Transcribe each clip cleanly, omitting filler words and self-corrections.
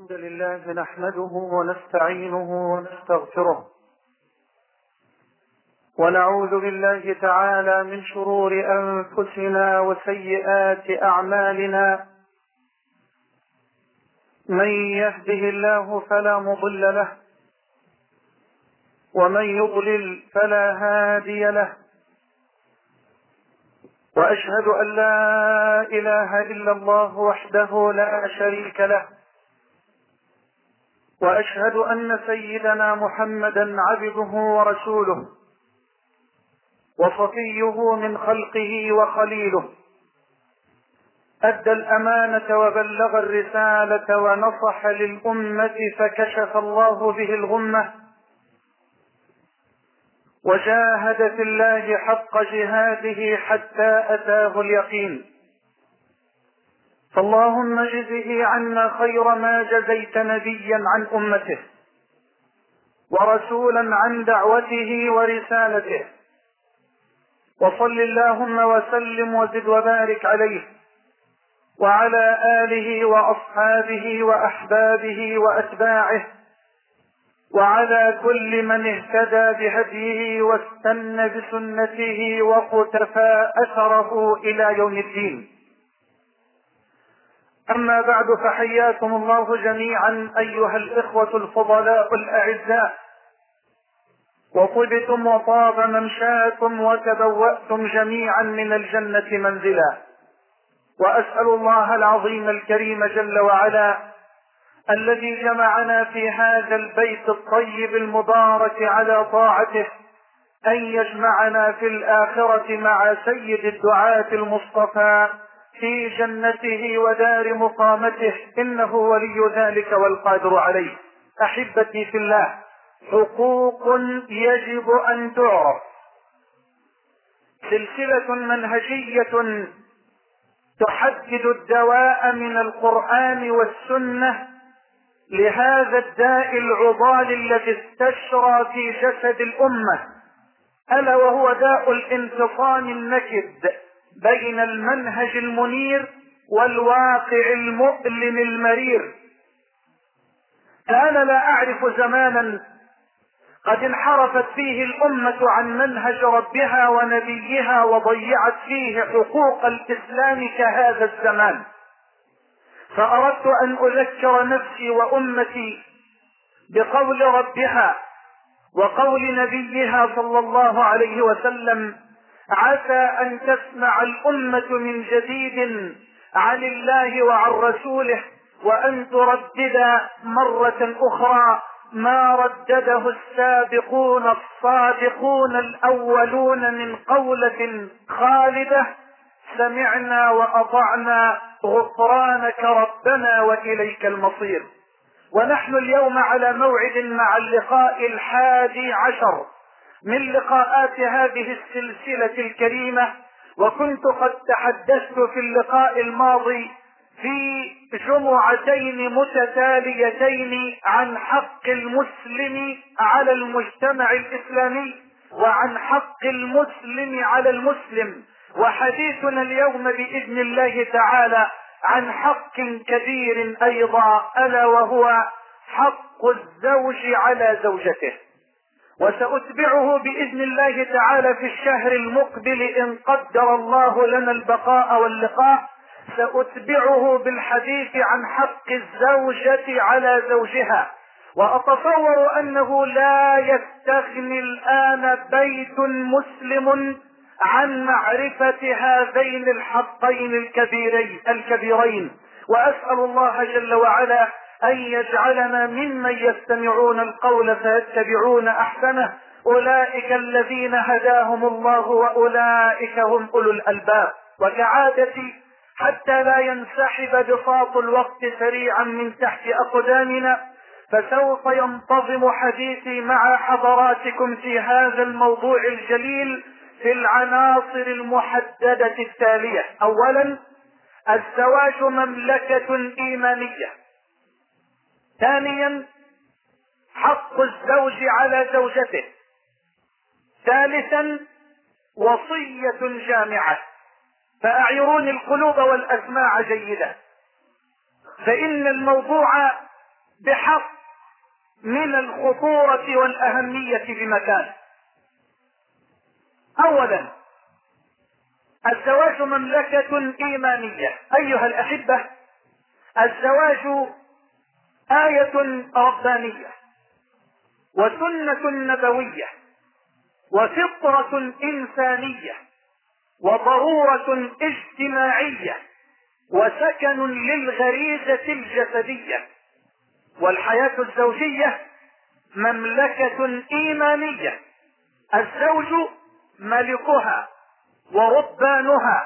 الحمد لله نحمده ونستعينه ونستغفره ونعوذ بالله تعالى من شرور أنفسنا وسيئات أعمالنا. من يهده الله فلا مضل له ومن يضلل فلا هادي له، وأشهد أن لا إله إلا الله وحده لا شريك له، وأشهد أن سيدنا محمدا عبده ورسوله وصفيه من خلقه وخليله، أدى الأمانة وبلغ الرسالة ونصح للأمة فكشف الله به الغمة، وجاهد في الله حق جهاده حتى أتاه اليقين. فاللهم اجزه عنا خير ما جزيت نبيا عن أمته ورسولا عن دعوته ورسالته، وصل اللهم وسلم وزد وبارك عليه وعلى آله وأصحابه وأحبابه وأتباعه وعلى كل من اهتدى بهديه واستنى بسنته وقتفى أثره إلى يوم الدين. أما بعد، فحياكم الله جميعا أيها الإخوة الفضلاء الأعزاء، وطبتم وطاب ممشاكم وتبوأتم جميعا من الجنة منزلا. وأسأل الله العظيم الكريم جل وعلا الذي جمعنا في هذا البيت الطيب المبارك على طاعته أن يجمعنا في الآخرة مع سيد الدعاة المصطفى في جنته ودار مقامته، إنه ولي ذلك والقادر عليه. أحبتي في الله، حقوق يجب أن تعرف، سلسلة منهجية تحدد الدواء من القرآن والسنة لهذا الداء العضال الذي استشرى في جسد الأمة، ألا وهو داء الانفصام النكد بين المنهج المنير والواقع المؤلم المرير. أنا لا أعرف زمانا قد انحرفت فيه الأمة عن منهج ربها ونبيها وضيعت فيه حقوق الإسلام كهذا الزمان. فأردت أن أذكر نفسي وأمتي بقول ربها وقول نبيها صلى الله عليه وسلم: عسى أن تسمع الأمة من جديد عن الله وعن رسوله وأن تردد مرة أخرى ما ردده السابقون الصادقون الأولون من قولة خالدة: سمعنا وأطعنا غفرانك ربنا وإليك المصير. ونحن اليوم على موعد مع اللقاء 11 من لقاءات هذه السلسلة الكريمة، وكنت قد تحدثت في اللقاء الماضي في جمعتين متتاليتين عن حق المسلم على المجتمع الإسلامي وعن حق المسلم على المسلم، وحديثنا اليوم بإذن الله تعالى عن حق كبير أيضا، ألا وهو حق الزوج على زوجته. وسأتبعه بإذن الله تعالى في الشهر المقبل إن قدر الله لنا البقاء واللقاء، سأتبعه بالحديث عن حق الزوجة على زوجها. وأتصور أنه لا يستغني الآن بيت مسلم عن معرفة هذين الحقين الكبيرين. وأسأل الله جل وعلا أن يجعلنا ممن يستمعون القول فيتبعون أحسنه، أولئك الذين هداهم الله وأولئك هم أولو الألباب. وكعادتي حتى لا ينسحب بساط الوقت سريعا من تحت أقدامنا، فسوف ينتظم حديثي مع حضراتكم في هذا الموضوع الجليل في العناصر المحددة التالية: أولا، الزواج مملكة إيمانية. ثانيا، حق الزوج على زوجته. ثالثا، وصية جامعة. فأعيروني القلوب والأسماع جيدا، فإن الموضوع بحق من الخطورة والأهمية بمكان. أولا، الزواج مملكة إيمانية. أيها الأحبة، الزواج آية ربانية وسنة نبوية وفطرة إنسانية وضرورة اجتماعية وسكن للغريزة الجسدية. والحياة الزوجية مملكة إيمانية، الزوج ملكها وربانها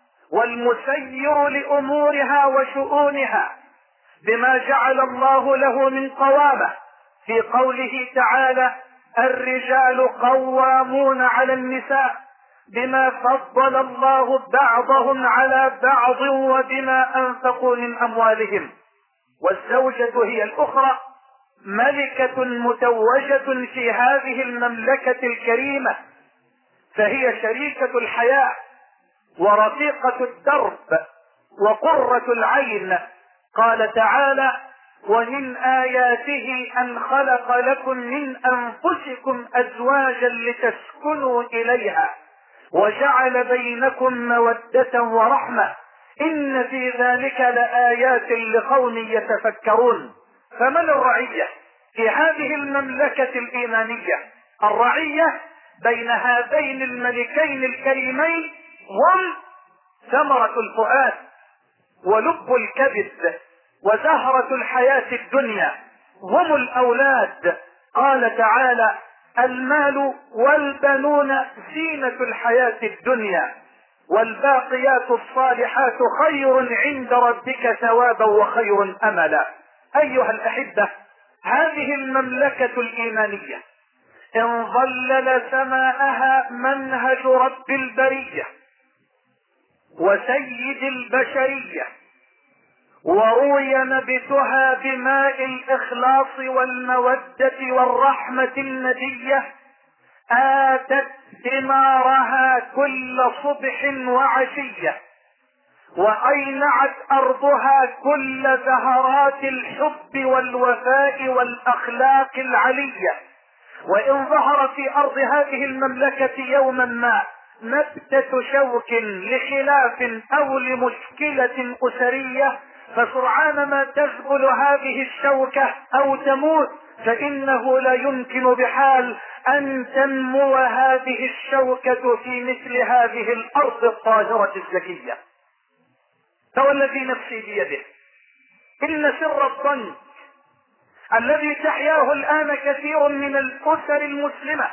والمسير لأمورها وشؤونها بما جعل الله له من قوامة في قوله تعالى: الرجال قوامون على النساء بما فضل الله بعضهم على بعض وبما أنفقوا من أموالهم. والزوجة هي الأخرى ملكة متوجة في هذه المملكة الكريمة، فهي شريكة الحياة ورفيقة الدرب وقرة العين. قال تعالى: ومن آياته أن خلق لكم من أنفسكم أزواجا لتسكنوا إليها وجعل بينكم مودة ورحمة إن في ذلك لآيات لقوم يتفكرون. فمن الرعية في هذه المملكة الإيمانية؟ الرعية بين هذين الملكين الكريمين هم ثمرة الفؤاد ولب الكبد وزهرة الحياة الدنيا، هم الأولاد. قال تعالى: المال والبنون زينة الحياة الدنيا والباقيات الصالحات خير عند ربك ثوابا وخير أملا. أيها الأحبة، هذه المملكة الإيمانية إن ظلل سماءها منهج رب البرية وسيد البشرية وروي نبتها بماء الإخلاص والمودة والرحمة الندية، آتت ثمارها كل صبح وعشية وأينعت أرضها كل زهرات الحب والوفاء والأخلاق العلية. وإن ظهر في أرض هذه المملكة يوما ما نبتة شوك لخلاف أو لمشكلة أسرية، فسرعان ما تذبل هذه الشوكة أو تموت، فإنه لا يمكن بحال أن تنمو هذه الشوكة في مثل هذه الأرض الطاهرة الزكية. فوالذي نفسي بيده إن سر الظن الذي تحياه الآن كثير من الأسر المسلمة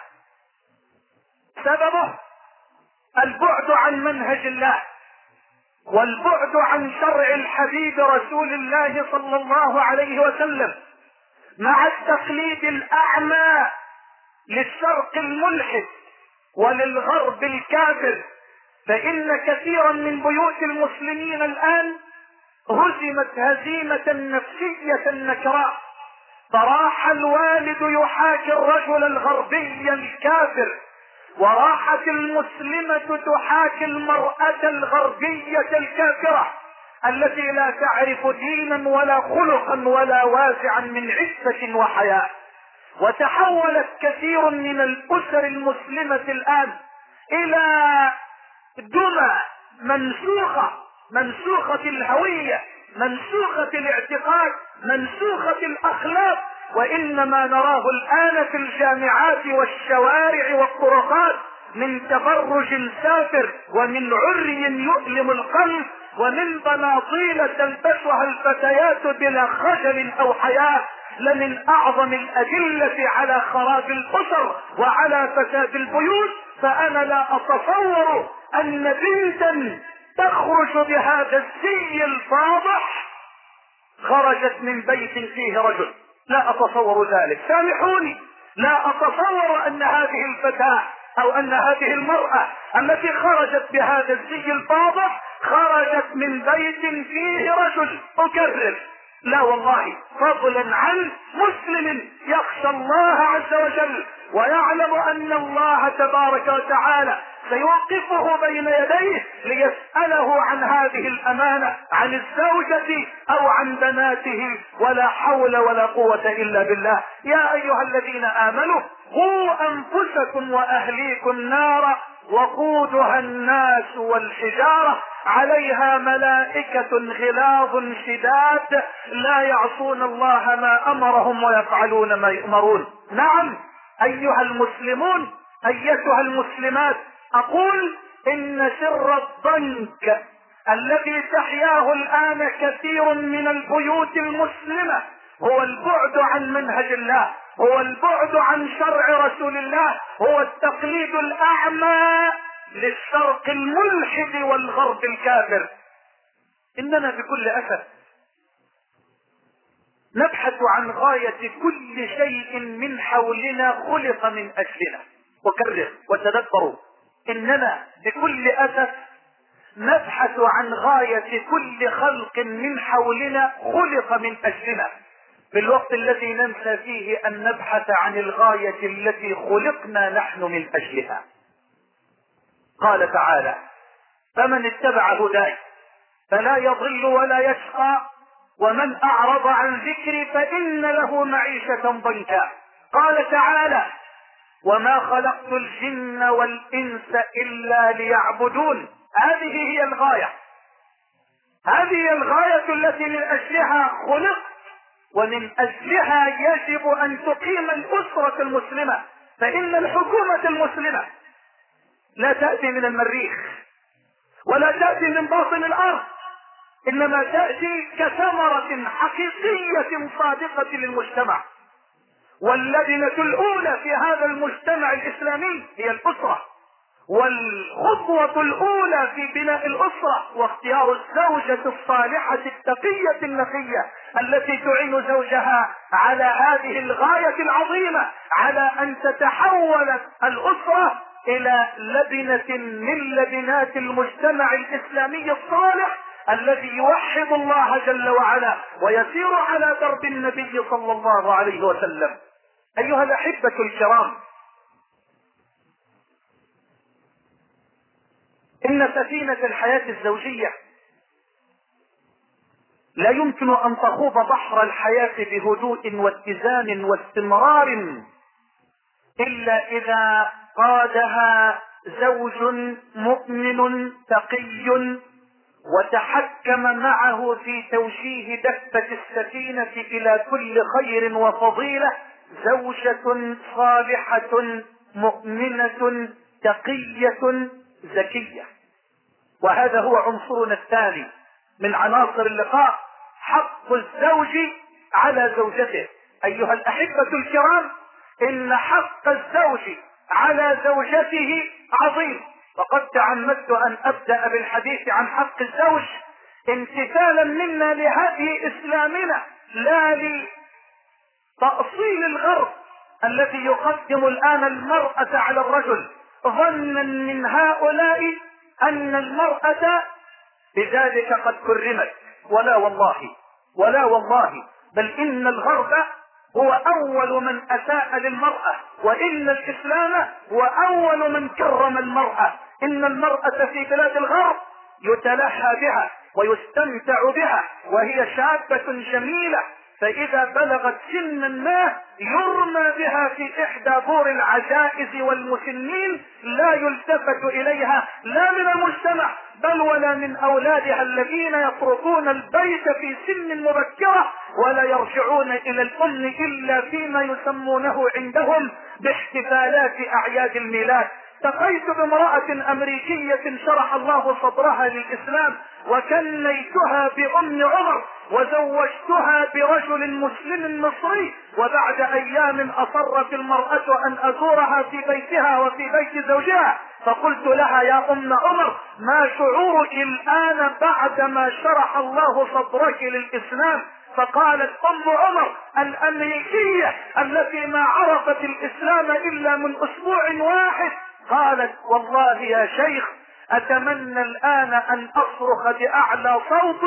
سببه البعد عن منهج الله والبعد عن شرع الحبيب رسول الله صلى الله عليه وسلم، مع التقليد الأعمى للشرق الملحد وللغرب الكافر. فإن كثيرا من بيوت المسلمين الآن هزمت هزيمة نفسية نكراء، فراح الوالد يحاكي الرجل الغربي الكافر، وراحت المسلمة تحاكي المرأة الغربية الكافرة التي لا تعرف دينا ولا خلقا ولا وازعا من عفة وحياء. وتحولت كثير من الأسر المسلمة الآن إلى دمى منسوخة الهوية، منسوخة الاعتقاد، منسوخة الأخلاق. وإنما نراه الآن في الجامعات والشوارع والطرقات من تبرج سافر ومن عري يؤلم القلب ومن بناطيل تلبسها الفتيات بلا خجل أو حياء، لمن أعظم الأدلة على خراب الأسر وعلى فساد البيوت. فأنا لا أتصور أن بنتا تخرج بهذا الزي الفاضح خرجت من بيت فيه رجل، لا أتصور ذلك، سامحوني، لا أتصور أن هذه الفتاة أو أن هذه المرأة التي خرجت بهذا الزي الفاضح خرجت من بيت فيه رجل. أكرر، لا والله، فضلا عن مسلم يخشى الله عز وجل ويعلم ان الله تبارك وتعالى سيوقفه بين يديه ليسأله عن هذه الامانة، عن الزوجة او عن بناته، ولا حول ولا قوة الا بالله. يا ايها الذين امنوا قوا انفسكم واهليكم نارا وقودها الناس والحجارة عليها ملائكة غلاظ شداد لا يعصون الله ما امرهم ويفعلون ما يؤمرون. نعم ايها المسلمون، ايتها المسلمات، اقول ان سر الضنك الذي تحياه الان كثير من البيوت المسلمة هو البعد عن منهج الله، هو البعد عن شرع رسول الله، هو التقليد الاعمى للشرق الملحد والغرب الكافر. اننا بكل اسف نبحث عن غاية كل شيء من حولنا خلق من اجلنا. وكرر وتدبروا، اننا بكل اسف نبحث عن غاية كل خلق من حولنا خلق من اجلنا، في الوقت الذي ننسى فيه ان نبحث عن الغاية التي خلقنا نحن من اجلها. قال تعالى: فمن اتبع هداي فلا يضل ولا يشقى ومن اعرض عن ذكري فان له معيشة ضنكا. قال تعالى: وما خلقت الجن والانس الا ليعبدون. هذه هي الغاية، هذه هي الغاية التي من اجلها خلقت، ومن اجلها يجب ان تقيم الاسرة المسلمة. فان الحكومة المسلمة لا تأتي من المريخ ولا تأتي من باطن الارض، انما تأتي كثمرة حقيقية صادقة للمجتمع. واللبنة الاولى في هذا المجتمع الاسلامي هي الاسرة، والخطوة الاولى في بناء الاسرة واختيار الزوجة الصالحة التقية النقية التي تعين زوجها على هذه الغاية العظيمة، على ان تتحول الاسرة الى لبنة من لبنات المجتمع الاسلامي الصالح الذي يوحد الله جل وعلا ويسير على درب النبي صلى الله عليه وسلم. ايها الاحبة الكرام، ان سفينة الحياة الزوجية لا يمكن ان تخوض بحر الحياة بهدوء واتزان واستمرار الا اذا قادها زوج مؤمن تقي وتحكم معه في توجيه دفة السفينة الى كل خير وفضيلة. زوجة صالحة مؤمنة تقية ذكية. وهذا هو عنصرنا الثاني من عناصر اللقاء، حق الزوج على زوجته. ايها الاحبة الكرام، ان حق الزوج على زوجته عظيم، وقد تعمدت ان ابدأ بالحديث عن حق الزوج امتثالا منا لهدي اسلامنا، لا لتأصيل الغرب الذي يقدم الان المرأة على الرجل، ظنا من هؤلاء ان المرأة بذلك قد كرمت. ولا والله، ولا والله، بل ان الغرب هو اول من اساء للمرأة، وان الاسلام هو اول من كرم المرأة. ان المرأة في بلاد الغرب يتلهى بها ويستمتع بها وهي شابة جميلة، فاذا بلغت سنا ما يرمى بها في احدى دور العجائز والمسنين، لا يلتفت اليها لا من المجتمع بل ولا من اولادها الذين يتركون البيت في سن مبكرة ولا يرجعون الى الام الا فيما يسمونه عندهم باحتفالات اعياد الميلاد. التقيت بامرأة امريكية شرح الله صدرها للاسلام وكنيتها بام عمر وزوجتها برجل مسلم مصري، وبعد ايام اصرت المرأة ان ازورها في بيتها وفي بيت زوجها، فقلت لها: يا ام عمر، ما شعورك الان بعدما شرح الله صدرك للاسلام؟ فقالت ام عمر الامريكية التي ما عرفت الاسلام الا من اسبوع واحد، قالت: والله يا شيخ اتمنى الان ان اصرخ باعلى صوتي: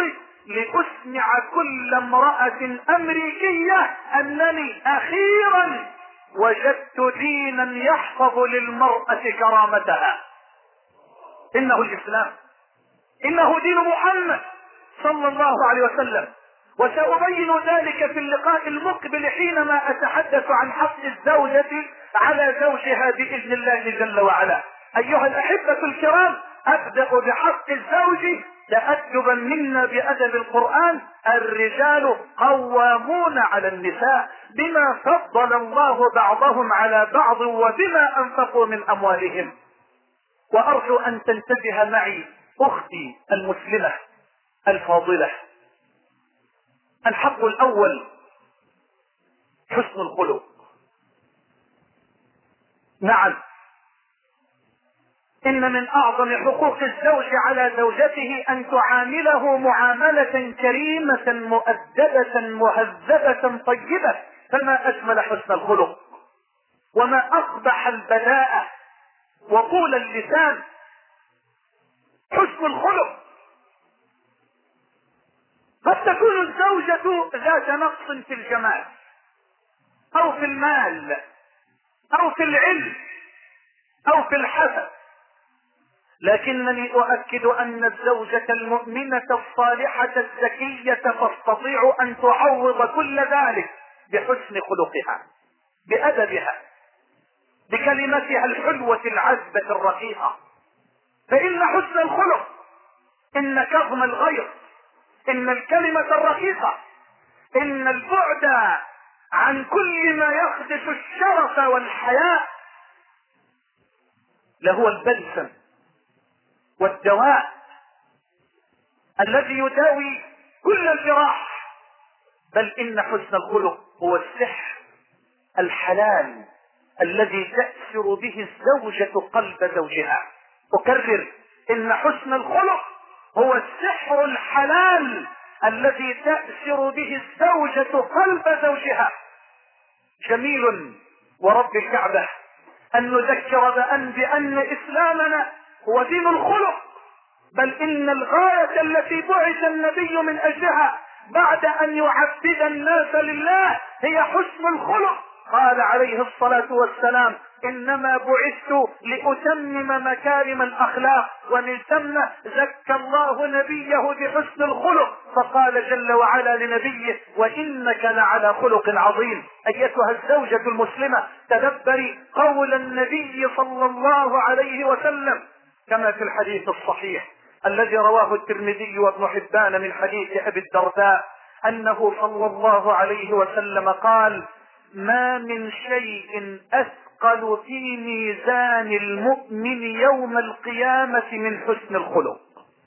لأسمع كل امرأة أمريكية أنني أخيرا وجدت دينا يحفظ للمرأة كرامتها. إنه الإسلام، إنه دين محمد صلى الله عليه وسلم. وسأبين ذلك في اللقاء المقبل حينما أتحدث عن حق الزوجة على زوجها بإذن الله جل وعلا. أيها الأحبة الكرام، أبدأ بحق الزوج تأدبا منا بأدب القرآن. الرجال قوامون على النساء بما فضل الله بعضهم على بعض وبما أنفقوا من أموالهم. وأرجو أن تنتبه معي أختي المسلمة الفاضلة. الحق الأول حسن الخلق. نعم، إن من أعظم حقوق الزوج على زوجته أن تعامله معاملة كريمة مؤدبة مهذبة طيبة. فما أجمل حسن الخلق، وما أقبح البذاءة وطول اللسان. حسن الخلق. قد تكون الزوجة ذات نقص في الجمال أو في المال أو في العلم أو في الحسب، لكنني أؤكد أن الزوجة المؤمنة الصالحة الزكية تستطيع أن تعوض كل ذلك بحسن خلقها، بأدبها، بكلمتها الحلوة العذبة الرقيقة. فإن حسن الخلق، إن كظم الغيظ، إن الكلمة الرقيقة، إن البعد عن كل ما يخدش الشرف والحياء لهو البلسم والدواء الذي يداوي كل الجراح. بل إن حسن الخلق هو السحر الحلال الذي تأسر به الزوجة قلب زوجها. أكرر، إن حسن الخلق هو السحر الحلال الذي تأسر به الزوجة قلب زوجها. جميل ورب الكعبة أن نذكر بأن إسلامنا هو دين الخلق، بل إن الغاية التي بعث النبي من أجلها بعد أن يعبد الناس لله هي حسن الخلق. قال عليه الصلاة والسلام: إنما بعثت لأتمم مكارم الأخلاق. ومن ثم زكى الله نبيه بحسن الخلق، فقال جل وعلا لنبيه: وإنك لعلى خلق عظيم. أيتها الزوجة المسلمة، تدبري قول النبي صلى الله عليه وسلم كما في الحديث الصحيح الذي رواه الترمذي وابن حبان من حديث أبي الدرداء أنه صلى الله عليه وسلم قال: ما من شيء أثقل في ميزان المؤمن يوم القيامة من حسن الخلق.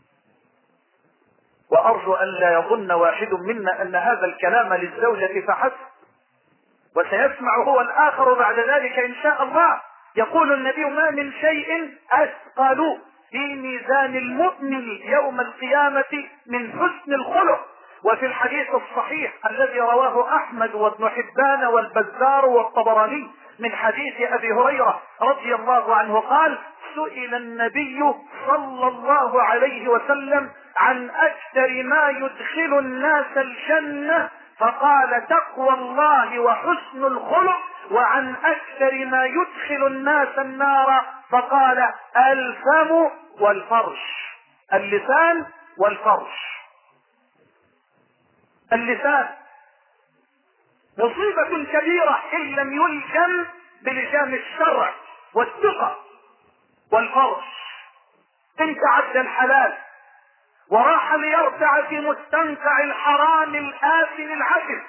وأرجو أن لا يظن واحد منا أن هذا الكلام للزوجة فحسب، وسيسمع هو الآخر بعد ذلك إن شاء الله. يقول النبي: ما من شيء أثقل في ميزان المؤمن يوم القيامة من حسن الخلق. وفي الحديث الصحيح الذي رواه أحمد وابن حبان والبزار والطبراني من حديث أبي هريرة رضي الله عنه قال: سئل النبي صلى الله عليه وسلم عن أكثر ما يدخل الناس الجنة، فقال: تقوى الله وحسن الخلق. وعن أكثر ما يدخل الناس النار، فقال: الفم والفرش. اللسان والفرش. اللسان مصيبة كبيرة إن لم يلجم بلجام الشرع والثقة. والفرش إن تعدى الحلال وراح ليرتع في مستنقع الحرام الآثم العفن.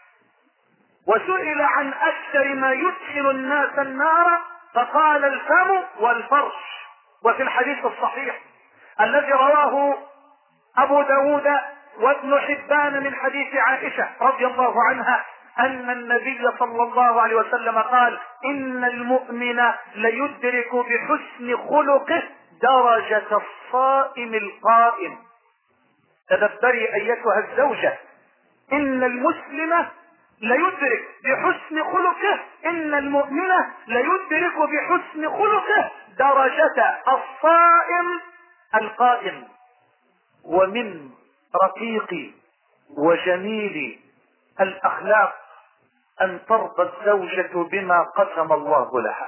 وسئل عن أكثر ما يدخل الناس النار، فقال: الفم والفرش. وفي الحديث الصحيح الذي رواه أبو داود وابن حبان من حديث عائشة رضي الله عنها أن النبي صلى الله عليه وسلم قال: إن المؤمن ليدرك بحسن خلقه درجة الصائم القائم. تدبري أيتها الزوجة، إن المسلم ليدرك بحسن خلقه، إن المؤمن ليدرك بحسن خلقه درجة الصائم القائم. ومن رقيق وجميل الأخلاق أن ترضى الزوجة بما قسم الله لها،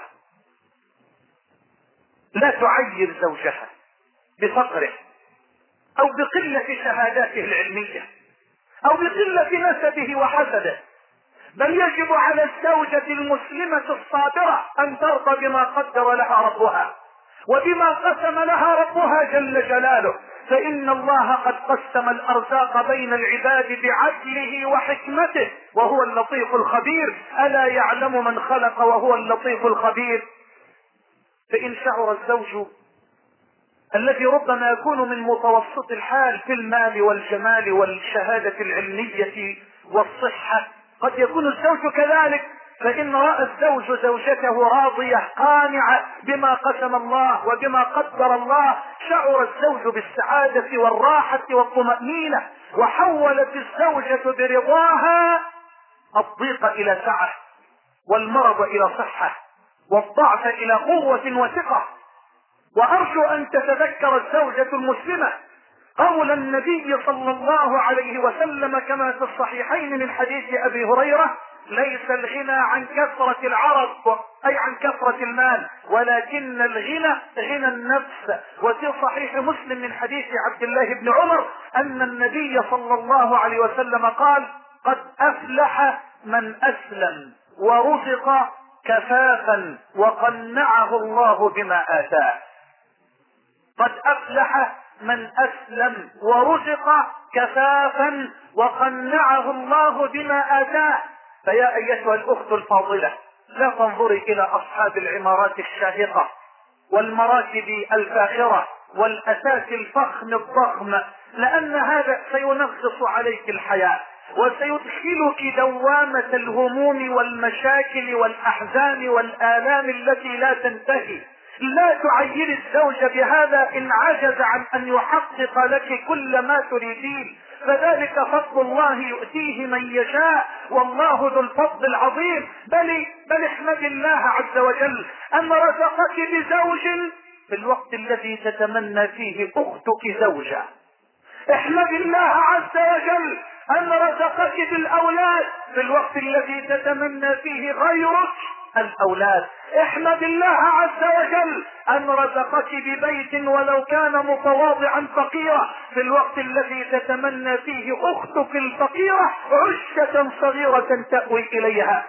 لا تعير زوجها بفقره أو بقلة شهاداته العلمية أو بقلة نسبه وحسبه، بل يجب على الزوجة المسلمة الصابرة أن ترضى بما قدر لها ربها وبما قسم لها ربها جل جلاله، فإن الله قد قسم الأرزاق بين العباد بعدله وحكمته وهو اللطيف الخبير. ألا يعلم من خلق وهو اللطيف الخبير؟ فإن شعر الزوج الذي ربما يكون من متوسط الحال في المال والجمال والشهادة العلمية والصحة، قد يكون الزوج كذلك، فإن رأى الزوج زوجته راضية قانعة بما قسم الله وبما قدر الله، شعر الزوج بالسعادة والراحة والطمأنينة، وحولت الزوجة برضاها الضيق إلى سعة والمرض إلى صحة والضعف إلى قوة وثقة. وأرجو أن تتذكر الزوجة المسلمة قول النبي صلى الله عليه وسلم كما في الصحيحين من حديث أبي هريرة: ليس الغنى عن كثرة العرض أي عن كثرة المال، ولكن الغنى غنى النفس. وفي صحيح مسلم من حديث عبد الله بن عمر أن النبي صلى الله عليه وسلم قال: قد أفلح من أسلم ورزق كفافا وقنعه الله بما آتاه. قد أفلح من أسلم ورزق كفافا وقنعه الله بما آتاه. فيا أيتها الأخت الفاضلة، لا تنظري إلى أصحاب العمارات الشاهقة والمراكب الفاخرة والأساس الفخم الضخم، لأن هذا سينغص عليك الحياة وسيدخلك دوامة الهموم والمشاكل والأحزان والآلام التي لا تنتهي. لا تعير الزوج بهذا إن عجز عن أن يحقق لك كل ما تريدين، فذلك فضل الله يؤتيه من يشاء والله ذو الفضل العظيم. بل احمد الله عز وجل أن رزقك بزوج في الوقت الذي تتمنى فيه أختك زوجة. احمد الله عز وجل أن رزقك بالأولاد في الوقت الذي تتمنى فيه غيرك الأولاد. احمد الله عز وجل أن رزقك ببيت ولو كان متواضعا فقيرا في الوقت الذي تتمنى فيه أختك الفقيرة عشة صغيرة تأوي إليها.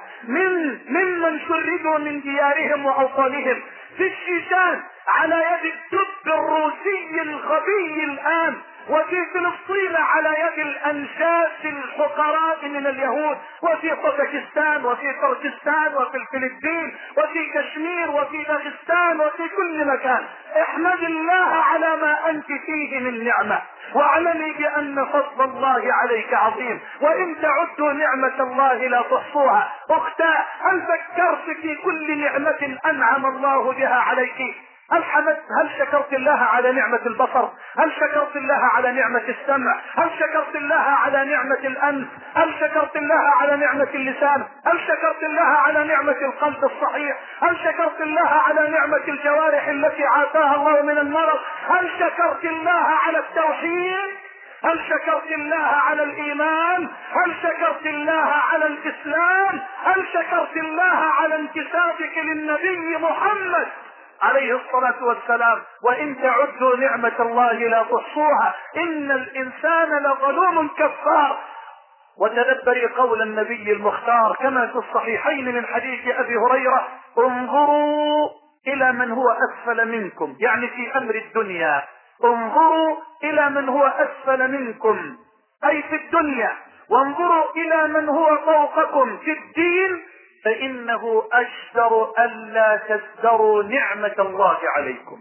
ممن شردوا من ديارهم وأوطانهم في الشيشان على يد الدب الروسي الغبي الآن، وفي فلسطين على يد الأنشاس الفقراء من اليهود، وفي طاجكستان وفي تركستان وفي الفلبين وفي كشمير وفي داغستان وفي كل مكان. احمد الله على ما أنت فيه من نعمة، واعلمي بأن فضل الله عليك عظيم، وإن تعدوا نعمة الله لا تحصوها. أختاه، هل فكرت في كل نعمة أنعم الله بها عليك؟ هل شكرت الله على نعمة البصر؟ هل شكرت الله على نعمة السمع؟ هل شكرت الله على نعمة الأنف؟ هل شكرت الله على نعمة اللسان؟ هل شكرت الله على نعمة القلب الصحيح؟ هل شكرت الله على نعمة الجوارح التي عافاها الله من المرض؟ هل شكرت الله على التوحيد؟ هل شكرت الله على الإيمان؟ هل شكرت الله على الإسلام؟ هل شكرت الله على انتسابك للنبي محمد عليه الصلاة والسلام؟ وإن تعدوا نعمة الله لا تحصوها، إن الإنسان لظلوم كفار. وتدبري قول النبي المختار كما في الصحيحين من حديث أبي هريرة: انظروا إلى من هو أسفل منكم، يعني في أمر الدنيا، انظروا إلى من هو أسفل منكم أي في الدنيا، وانظروا إلى من هو فوقكم في الدين، فإنه أجدر ألا تزدروا نعمة الله عليكم.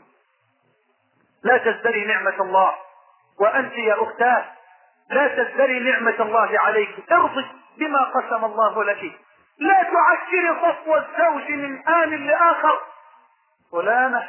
لا تزدري نعمة الله، وأنت يا أختاه لا تزدري نعمة الله عليك، ارضي بما قسم الله لك. لا تعشري صفو الزوج من آن لآخر. فلانة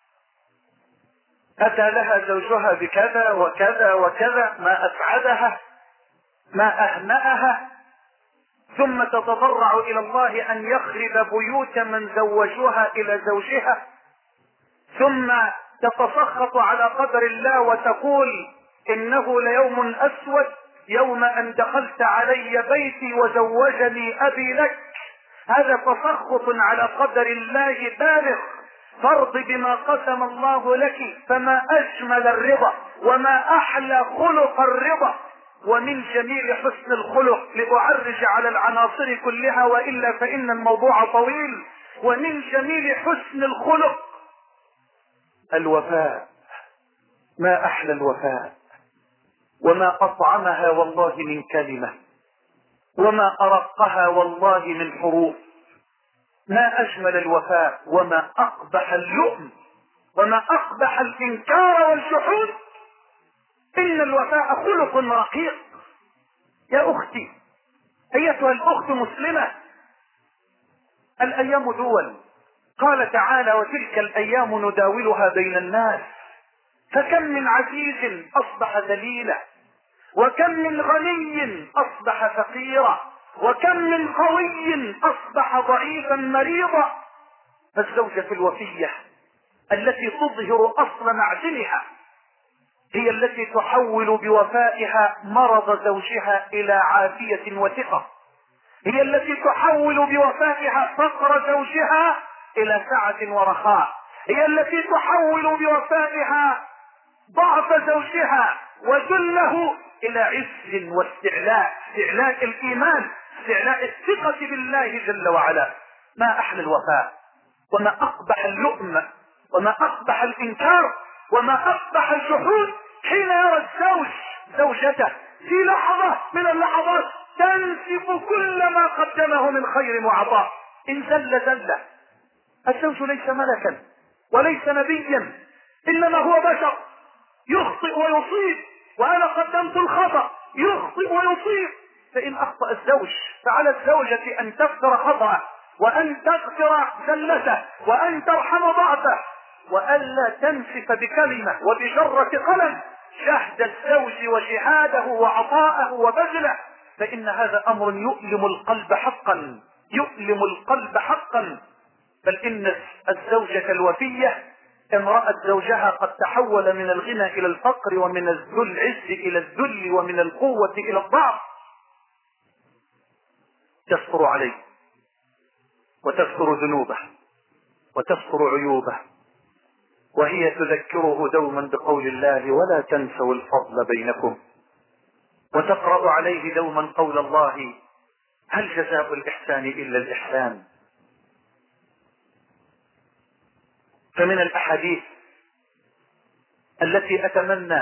أتى لها زوجها بكذا وكذا وكذا، ما أسعدها ما أهنأها، ثم تتضرع إلى الله أن يخرب بيوت من زوجوها إلى زوجها، ثم تتسخط على قدر الله وتقول إنه ليوم أسود يوم أن دخلت علي بيتي وزوجني أبي لك. هذا تسخط على قدر الله بالغ. فارض بما قسم الله لك، فما أجمل الرضا وما أحلى خلق الرضا. ومن جميل حسن الخلق، لأعرج على العناصر كلها وإلا فإن الموضوع طويل، ومن جميل حسن الخلق الوفاء. ما أحلى الوفاء، وما أطعمها والله من كلمة، وما أرقها والله من حروف. ما أجمل الوفاء، وما أقبح اللؤم، وما أقبح الإنكار والجحود. إن الوفاء خلق رقيق. يا أختي، أيتها الأخت مسلمة، الأيام دول. قال تعالى: وتلك الأيام نداولها بين الناس، فكم من عزيز أصبح ذليلا، وكم من غني أصبح فقيرا، وكم من قوي أصبح ضعيفا مريضا. فالزوجة الوفية التي تظهر أصل معدنها هي التي تحول بوفائها مرض زوجها إلى عافية وثقة، هي التي تحول بوفائها فقر زوجها إلى سعة ورخاء، هي التي تحول بوفائها ضعف زوجها وذله إلى عز واستعلاء، استعلاء الإيمان، استعلاء الثقة بالله جل وعلا. ما أحلى الوفاء، وما أقبح اللؤم، وما أقبح الإنكار، وما أقبح الجحود. حين يرى الزوج زوجته في لحظة من اللحظات تنسف كل ما قدمه من خير وعطاء، إن زل زله. الزوج ليس ملكا وليس نبيا، إنما هو بشر يخطئ ويصيب، وأنا قدمت الخطأ، يخطئ ويصيب. فإن أخطأ الزوج فعلى الزوجة أن تغفر خطأه، وأن تغفر زلته، وأن ترحم ضعفه، وألا تنسف بكلمة وبجرة قلم شهد الزوج وجهاده وعطاءه وبذله. فإن هذا أمر يؤلم القلب حقا، يؤلم القلب حقا. بل إن الزوجة الوفية إن رأت زوجها قد تحول من الغنى إلى الفقر، ومن العز إلى الذل، ومن القوة إلى الضعف، تستر عليه وتستر ذنوبه وتستر عيوبه، وهي تذكره دوما بقول الله: ولا تنسوا الفضل بينكم، وتقرأ عليه دوما قول الله: هل جزاء الإحسان إلا الإحسان. فمن الأحاديث التي أتمنى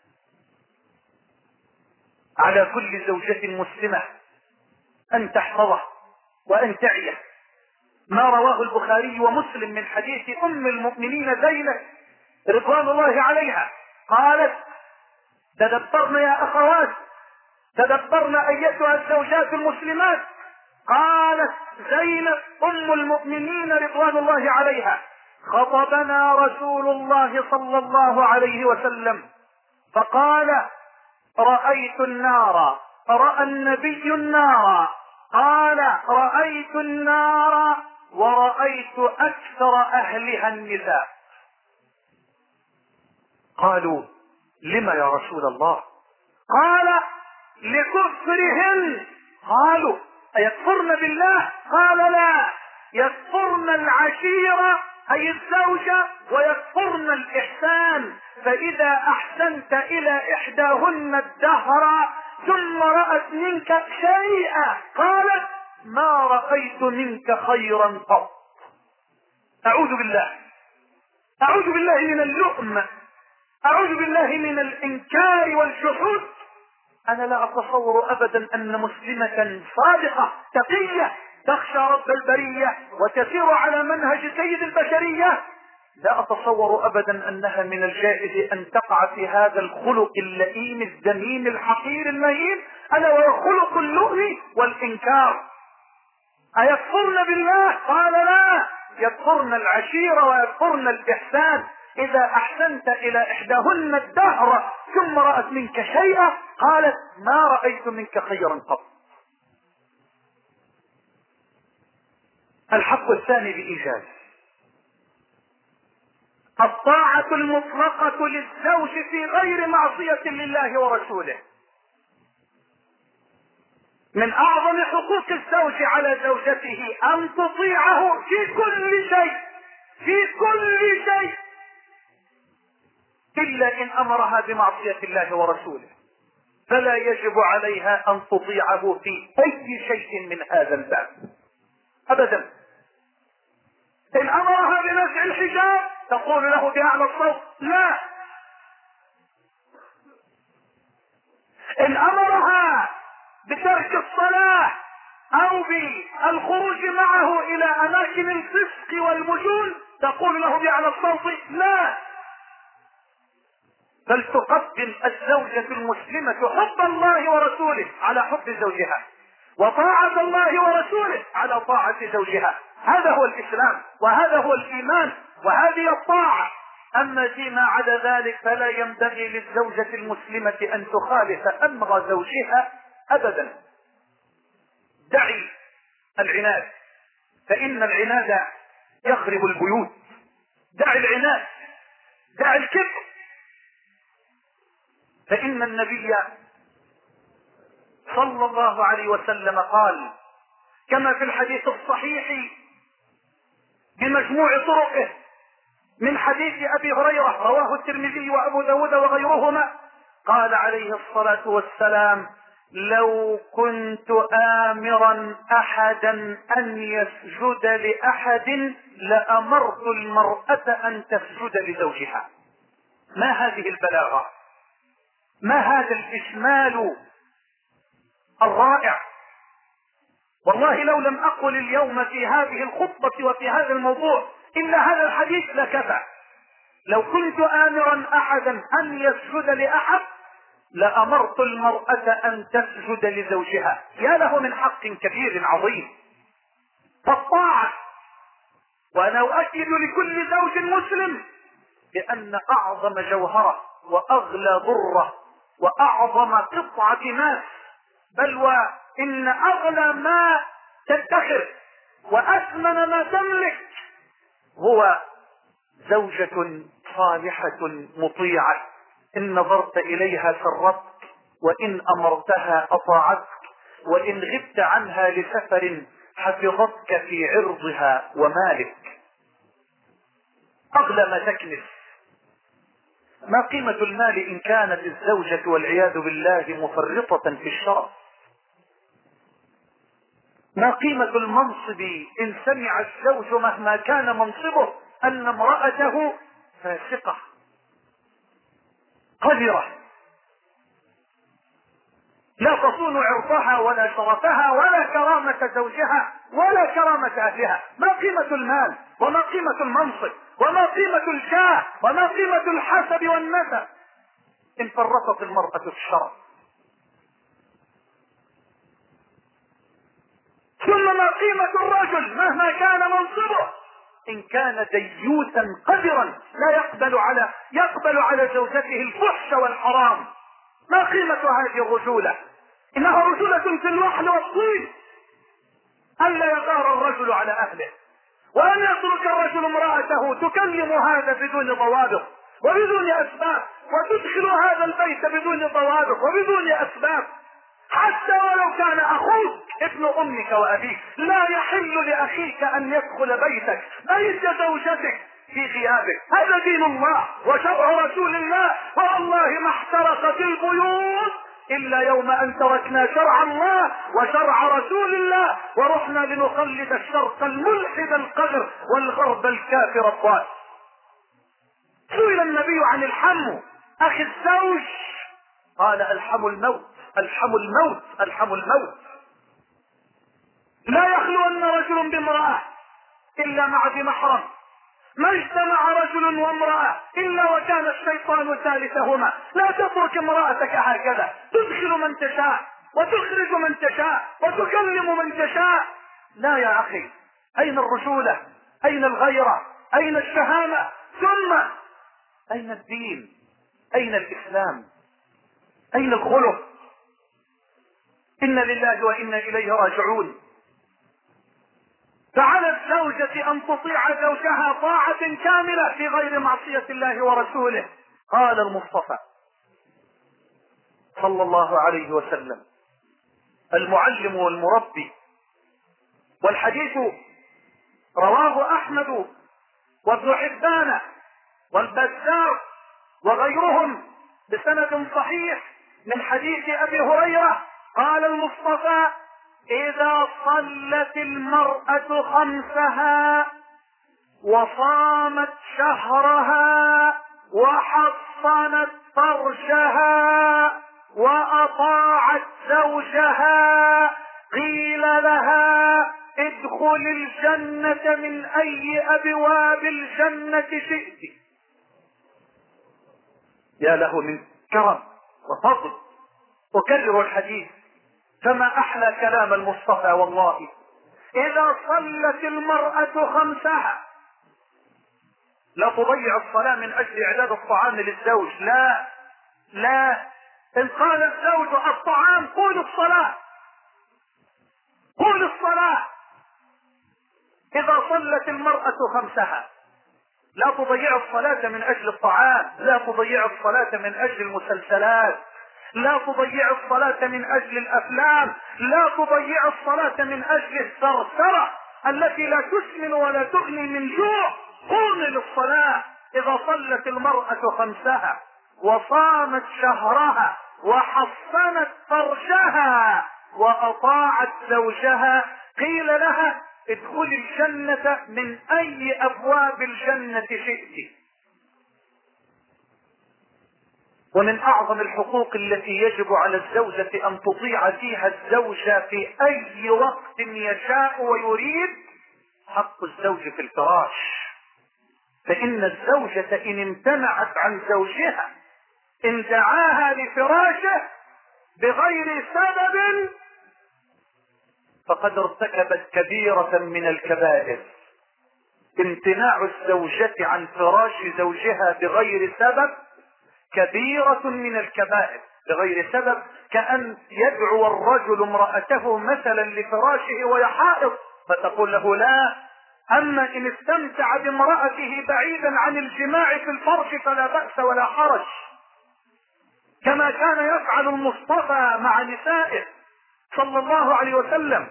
على كل زوجة مسلمة أن تحفظه وأن تعيه ما رواه البخاري ومسلم من حديث أم المؤمنين زينب رضوان الله عليها قالت: تدبرن يا أخوات، تدبرن أيتها الزوجات المسلمات. قالت زينب أم المؤمنين رضوان الله عليها: خطبنا رسول الله صلى الله عليه وسلم فقال: رأيت النار، رأى النبي النار. قال: رأيت النار ورأيت أكثر أهلها النساء. قالوا: لم يا رسول الله؟ قال: لكفرهن. قالوا: أيكفرن بالله؟ قال: لا، يكفرن العشيرة أي الزوجة، ويكفرن الإحسان. فإذا أحسنت إلى إحداهن الدهر ثم رأت منك شيئا قالت: ما رأيت منك خيرا قط. أعوذ بالله، أعوذ بالله من اللؤم، أعوذ بالله من الإنكار والجحود. أنا لا أتصور أبدا أن مسلمة صادقة تقية تخشى رب البرية وتسير على منهج سيد البشرية، لا أتصور أبدا أنها من الجائز أن تقع في هذا الخلق اللئيم الذميم الحقير المهين، ألا وهو خلق اللؤم والإنكار. أيكفرن بالله؟ قال: لا، يكفرن العشيرة ويكفرن الإحسان. إذا أحسنت إلى إحداهن الدهر ثم رأت منك شيئا قالت: ما رأيت منك خيرا قط. الحق الثاني بإيجاز: الطاعة المطلقة للزوج في غير معصية لله ورسوله. من اعظم حقوق الزوج على زوجته ان تطيعه في كل شيء، في كل شيء، الا ان امرها بمعصية الله ورسوله، فلا يجب عليها ان تطيعه في اي شيء من هذا الباب ابدا. ان امرها بنزع الحجاب تقول له باعلى الصوت لا. ان امرها بترك الصلاة او بالخروج معه الى اماكن الفسق والمجون تقول له باعلى الصوت لا. بل تقدم الزوجة المسلمة حب الله ورسوله على حب زوجها، وطاعة الله ورسوله على طاعة زوجها. هذا هو الاسلام، وهذا هو الايمان، وهذه الطاعة. اما فيما عدا ذلك فلا ينبغي للزوجة المسلمة ان تخالف امر زوجها ابدا. دعي العناد، فان العناد يخرب البيوت. دعي العناد، دعي الكبر، فان النبي صلى الله عليه وسلم قال كما في الحديث الصحيح بمجموع طرقه من حديث ابي هريرة رواه الترمذي وابو داود وغيرهما، قال عليه الصلاة والسلام لو كنت آمرا احدا ان يسجد لاحد لامرت المرأة ان تسجد لزوجها. ما هذه البلاغة، ما هذا الإشمال الرائع. والله لو لم أقل اليوم في هذه الخطبة وفي هذا الموضوع إلا هذا الحديث لكفى. لو كنت آمرا أحدا أن يسجد لأحد لأمرت المرأة أن تسجد لزوجها. يا له من حق كبير عظيم فالطاعة. وأنا أؤكد لكل زوج مسلم بأن أعظم جوهرة وأغلى ضرة وأعظم قطعة ماس، بل وإن أغلى ما تدخر وأثمن ما تملك هو زوجة صالحة مطيعة. إن نظرت إليها سرتك، وإن أمرتها أطاعتك، وإن غبت عنها لسفر حفظتك في عرضها ومالك. أغلى ما تكنس. ما قيمة المال إن كانت الزوجة والعياذ بالله مفرطة في الشرف؟ ما قيمة المنصب إن سمع الزوج مهما كان منصبه أن امرأته فاسقة قذرة لا تصون عرضها ولا شرفها ولا كرامة زوجها ولا كرامة أهلها؟ ما قيمة المال وما قيمة المنصب وما قيمة الجاه وما قيمة الحسب والنسب إن فرطت المرأة في الشرف؟ ثم ما قيمة الرجل مهما كان منصبه إن كان ديوثا قذرا لا يقبل على زوجته الفحش والحرام؟ ما قيمة هذه الرجولة؟ إنها رجولة في الوحل والطين. ألا يغار الرجل على أهله، وأن يترك الرجل امرأته تكلم هذا بدون ضوابط وبدون أسباب، وتدخل هذا البيت بدون ضوابط وبدون أسباب، حتى ولو كان أخوك ابن أمك وأبيك. لا يحل لأخيك أن يدخل بيت زوجتك في غيابك. هذا دين الله وشرع رسول الله. والله ما احترقت البيوت إلا يوم أن تركنا شرع الله وشرع رسول الله ورحنا لنخلد الشرق الملحد القذر والغرب الكافر الضال. سئل النبي عن الحم أخي الزوج قال الحم الموت، الحم الموت، الحم الموت. لا يخلون رجل بامرأة إلا مع ذي محرم. ما اجتمع رجل وامرأة إلا وكان الشيطان ثالثهما. لا تترك امرأتك هكذا تدخل من تشاء وتخرج من تشاء وتكلم من تشاء. لا يا أخي، أين الرجولة؟ أين الغيرة؟ أين الشهامة؟ ثم أين الدين؟ أين الإسلام؟ أين الخلق؟ إن لله وإنا إليه راجعون. فعلى الزوجة ان تطيع زوجها طاعة كاملة في غير معصية الله ورسوله. قال المصطفى صلى الله عليه وسلم: المعلم والمربي. والحديث رواه احمد وابن حبان والبزار وغيرهم بسند صحيح من حديث ابي هريرة. قال المصطفى: اذا صلت المرأة خمسها وصامت شهرها وحصنت فرجها واطاعت زوجها قيل لها: ادخل الجنة من اي ابواب الجنة شئت. يا له من كرم وفضل. اكرر الحديث: فما احلى كلام المصطفى والله. اذا صلت المرأة خمسها، لا تضيع الصلاة من اجل اعداد الطعام للزوج، لا لا. ان قال الزوج الطعام قول الصلاة، قول الصلاة. اذا صلت المرأة خمسها، لا تضيع الصلاة من اجل الطعام، لا تضيع الصلاة من اجل المسلسلات، لا تضيع الصلاة من اجل الافلام، لا تضيع الصلاة من اجل الثرثرة التي لا تسمن ولا تغني من جوع. قومي للصلاة. اذا صلت المرأة خمسها وصامت شهرها وحصنت فرجها واطاعت زوجها قيل لها: ادخلي الجنة من اي ابواب الجنة شئت. ومن اعظم الحقوق التي يجب على الزوجة ان تطيع فيها الزوج في اي وقت يشاء ويريد حق الزوج في الفراش. فان الزوجة ان امتنعت عن زوجها ان دعاها لفراشه بغير سبب فقد ارتكبت كبيرة من الكبائر. امتناع الزوجة عن فراش زوجها بغير سبب كبيرة من الكبائر. بغير سبب كأن يدعو الرجل امرأته مثلا لفراشه وهي حائض فتقول له لا. اما ان استمتع بامرأته بعيدا عن الجماع في الفرش فلا بأس ولا حرج، كما كان يفعل المصطفى مع نسائه صلى الله عليه وسلم.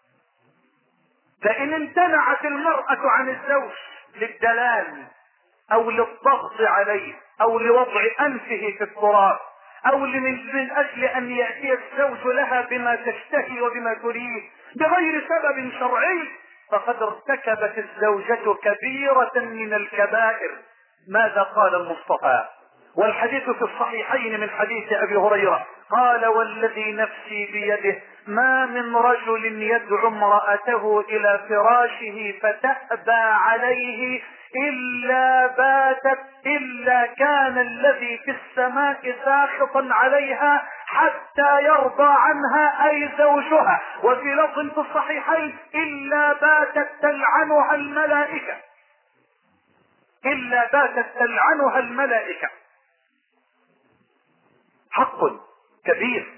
فإن امتنعت المرأة عن الزوج للدلال او للضغط عليه او لوضع انفه في التراب او من اجل ان يأتي الزوج لها بما تشتهي وبما تريد بغير سبب شرعي فقد ارتكبت الزوجة كبيرة من الكبائر. ماذا قال المصطفى؟ والحديث في الصحيحين من حديث ابي هريرة قال: والذي نفسي بيده ما من رجل يدعو امرأته الى فراشه فتأبى عليه إلا كان الذي في السماء ساخطا عليها حتى يرضى عنها أي زوجها. وفي لفظ في الصحيحين: إلا باتت تلعنها الملائكة، إلا باتت تلعنها الملائكة. حق كبير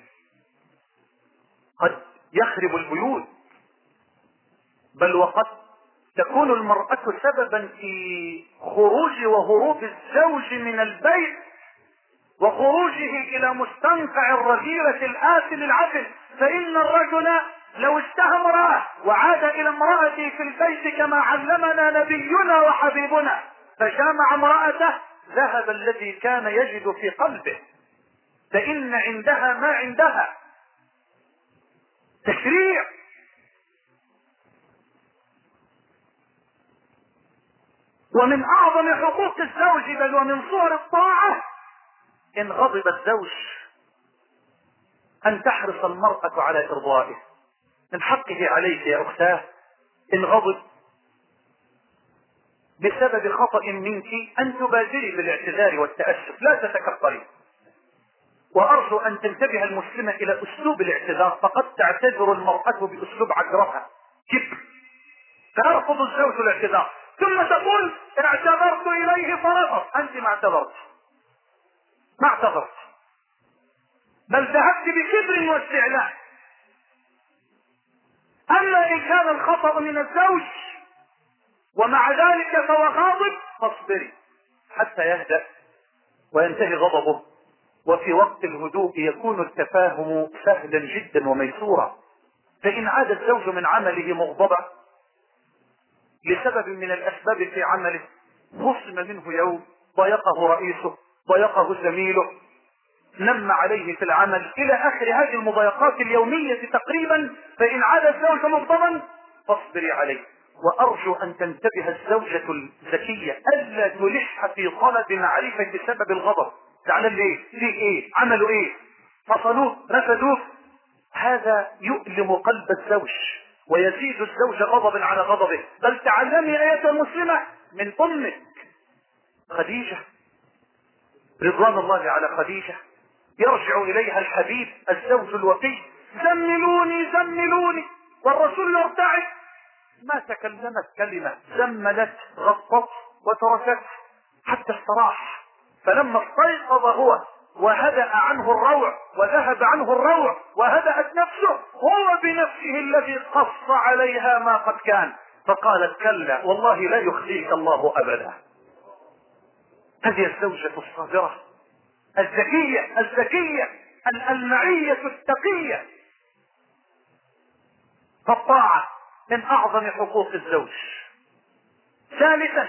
قد يخرب البيوت، بل وقد تكون المرأة سببا في خروج وهروب الزوج من البيت وخروجه الى مستنقع الرذيلة الآثم العفن. فإن الرجل لو اشتهى امرأة وعاد الى امرأته في البيت كما علمنا نبينا وحبيبنا فجامع امرأته ذهب الذي كان يجد في قلبه، فإن عندها ما عندها. تشريع. ومن اعظم حقوق الزوج بل ومن صور الطاعة ان غضب الزوج ان تحرص المرأة على ارضائه. من حقه عليك يا اختاه ان غضب بسبب خطأ منك ان تبادري بالاعتذار والتأسف، لا تتكبري. وارجو ان تنتبه المسلمة الى اسلوب الاعتذار، فقد تعتذر المرأة باسلوب عجرفة كبر، فيرفض الزوج الاعتذار ثم تقول اعتذرت اليه فرفض. انت ما اعتذرت، ما اعتذرت، بل ذهبت بكبر واستعلاء. أما إن كان الخطأ من الزوج ومع ذلك فهو غاضب فاصبري حتى يهدأ وينتهي غضبه، وفي وقت الهدوء يكون التفاهم سهلا جدا وميسورا. فإن عاد الزوج من عمله مغضبا لسبب من الأسباب في عمله، خصم منه يوم، ضايقه رئيسه، ضايقه زميله، نم عليه في العمل إلى آخر هذه المضايقات اليومية تقريبا، فإن عاد الزوج مغضبا فاصبري عليه. وأرجو أن تنتبه الزوجة الذكية ألا تلح في طلب معرفة سبب الغضب. زعلان ليه؟ ليه ايه؟ عملوا ايه؟ فصلوه؟ رفضوه؟ هذا يؤلم قلب الزوج ويزيد الزوج غضبا على غضبه. بل تعلمي ايتها المسلمة من امك خديجة رضوان الله على خديجة، يرجع اليها الحبيب الزوج الوفي: زملوني زملوني، والرسول يرتعد. ما تكلمت كلمة، زملت غطت وتركت حتى استراح. فلما استيقظ هو وهدأ عنه الروع وذهب عنه الروع وهدأت نفسه، هو بنفسه الذي قص عليها ما قد كان، فقالت: كلا والله لا يخزيك الله أبدا. هذه الزوجة الصابرة الذكية المعية التقية. فالطاعة من أعظم حقوق الزوج. ثالثا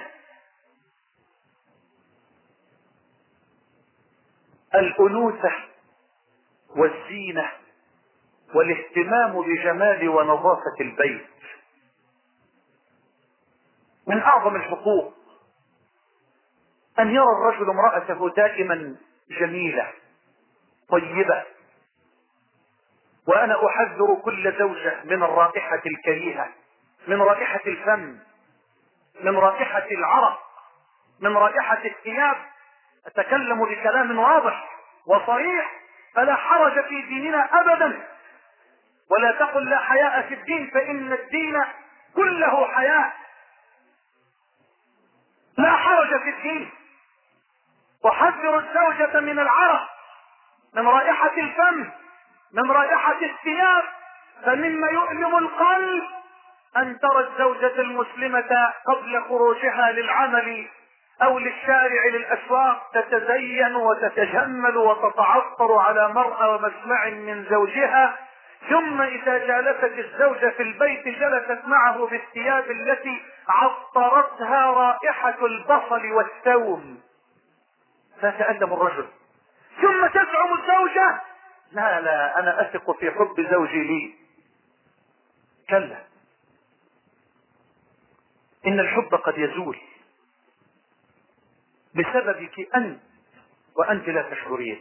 الأنوثة والزينة والاهتمام بجمال ونظافة البيت. من أعظم الحقوق أن يرى الرجل امرأته دائما جميلة طيبة. وأنا أحذر كل زوجة من الرائحة الكريهة، من رائحة الفم، من رائحة العرق، من رائحة الثياب. أتكلم بكلام واضح وصريح، فلا حرج في ديننا أبدا. ولا تقل لا حياء في الدين، فإن الدين كله حياء. لا حرج في الدين. أحذر الزوجة من العرق، من رائحة الفم، من رائحة الثياب. فمما يؤلم القلب أن ترى الزوجة المسلمة قبل خروجها للعمل أو للشارع للأسواق تتزين وتتجمل وتتعطر على مرأى ومسمع من زوجها، ثم إذا جالست الزوجة في البيت جلست معه بالثياب التي عطرتها رائحة البصل والثوم، فتألم الرجل. ثم تزعم الزوجة: لا أنا أثق في حب زوجي لي. كلا، إن الحب قد يزول بسببك أنت وأنت لا تشعرين.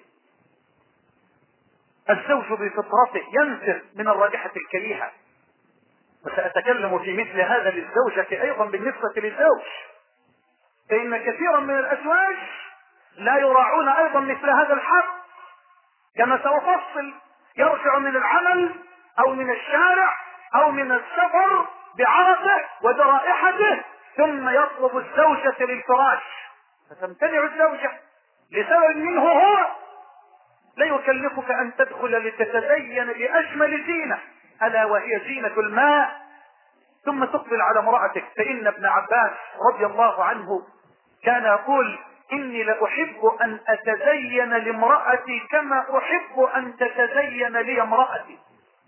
الزوج بفطرته ينفر من الرائحة الكريهة، وسأتكلم في مثل هذا للزوجة أيضا بالنسبة للزوج، فإن كثيرا من الأزواج لا يراعون أيضا مثل هذا الحق. كما سأفصل، يرجع من العمل أو من الشارع أو من السفر بعرقه وبرائحته، ثم يطلب الزوجة للفراش، فتمتنع الزوجة لسبب منه هو. لا يكلفك أن تدخل لتتزين بأجمل زينة، ألا وهي زينة الماء، ثم تقبل على امرأتك. فإن ابن عباس رضي الله عنه كان يقول: إني لأحب أن أتزين لامرأتي كما أحب أن تتزين لي امرأتي.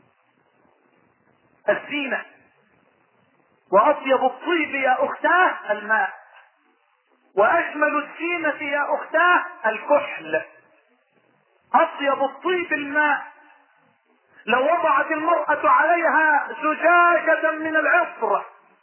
الزينة. وأطيب الطيب يا أختاه الماء، وأجمل الزينة يا أختاه الكحل. أطيب الطيب الماء. لو وضعت المرأة عليها زجاجة من العطر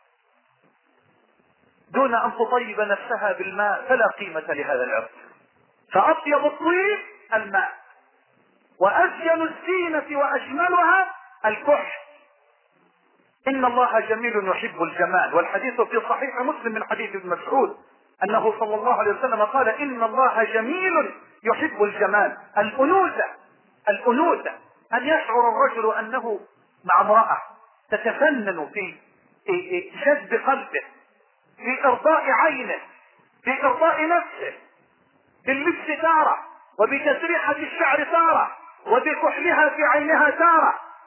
دون أن تطيب نفسها بالماء فلا قيمة لهذا العطر. فأطيب الطيب الماء، وأزين الزينة وأجملها الكحل. إن الله جميل يحب الجمال. والحديث في صحيح مسلم من حديث ابن مسعود أنه صلى الله عليه وسلم قال: إن الله جميل يحب الجمال. الأنوثة أن يشعر الرجل أنه مع امرأة تتفنن في جذب قلبه، في إرضاء عينه، في إرضاء نفسه، باللبس تارة، وبتسريحة الشعر تارة، وبكحلها في عينها تارة،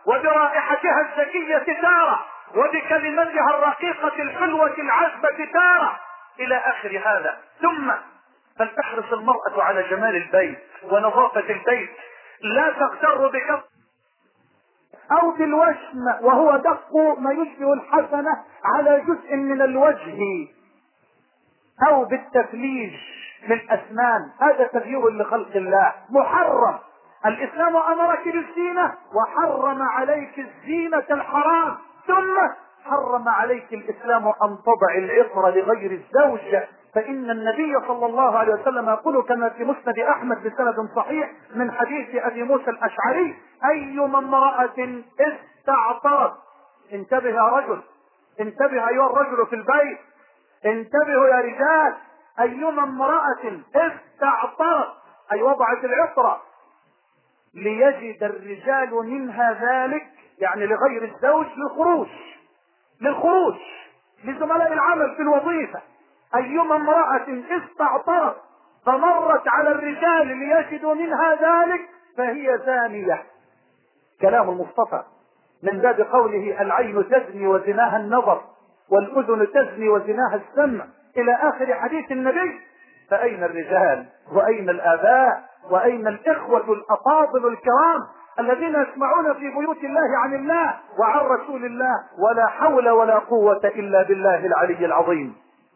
وبرائحتها الزكية تارة، وبكلمتها الرقيقة الحلوة العذبة تارة، إلى آخر هذا. ثم فلتحرص المرأة على جمال البيت ونظافة البيت، لا تغتر بكف أو بالوشم وهو دق ما يشبه الحسنة على جزء من الوجه، أو بالتفليج للأسنان، هذا تغيير لخلق الله محرم. الإسلام أمرك بالزينة وحرم عليك الزينة الحرام، ثم حرم عليك الإسلام أن تضع العطر لغير الزوج، فإن النبي صلى الله عليه وسلم يقول كما في مسند أحمد بسند صحيح من حديث أبي موسى الأشعري: أيما امرأة استعطرت، انتبه يا رجل، انتبه أيها الرجل في البيت، انتبهوا يا رجال، أيما امرأة استعطرت أي وضعت العطر ليجد الرجال منها ذلك، يعني لغير الزوج، للخروج لزملاء العمل في الوظيفة، أيما امرأة استعطرت فمرت على الرجال ليجدوا منها ذلك فهي زانية. كلام المصطفى من باب قوله: العين تزني وزناها النظر، والأذن تزني وزناها السمع، إلى آخر حديث النبي. فأين الرجال وأين الآباء وأين الإخوة الأفاضل الكرام الذين يسمعون في بيوت الله عن الله وعن رسول الله؟ ولا حول ولا قوة إلا بالله العلي العظيم.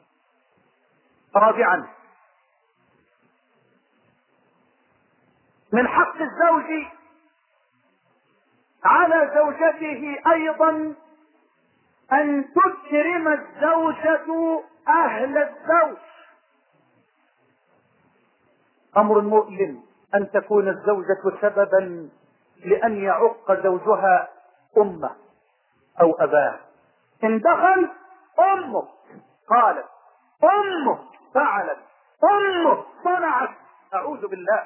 رابعا، من حق الزوج على زوجته أيضا أن تكرم الزوجة أهل الزوج. أمر مؤلم أن تكون الزوجة سببا لأن يعق زوجها أمه أو أباه. إن دخل أمه قالت، أمه فعلت، أمه صنعت، أعوذ بالله.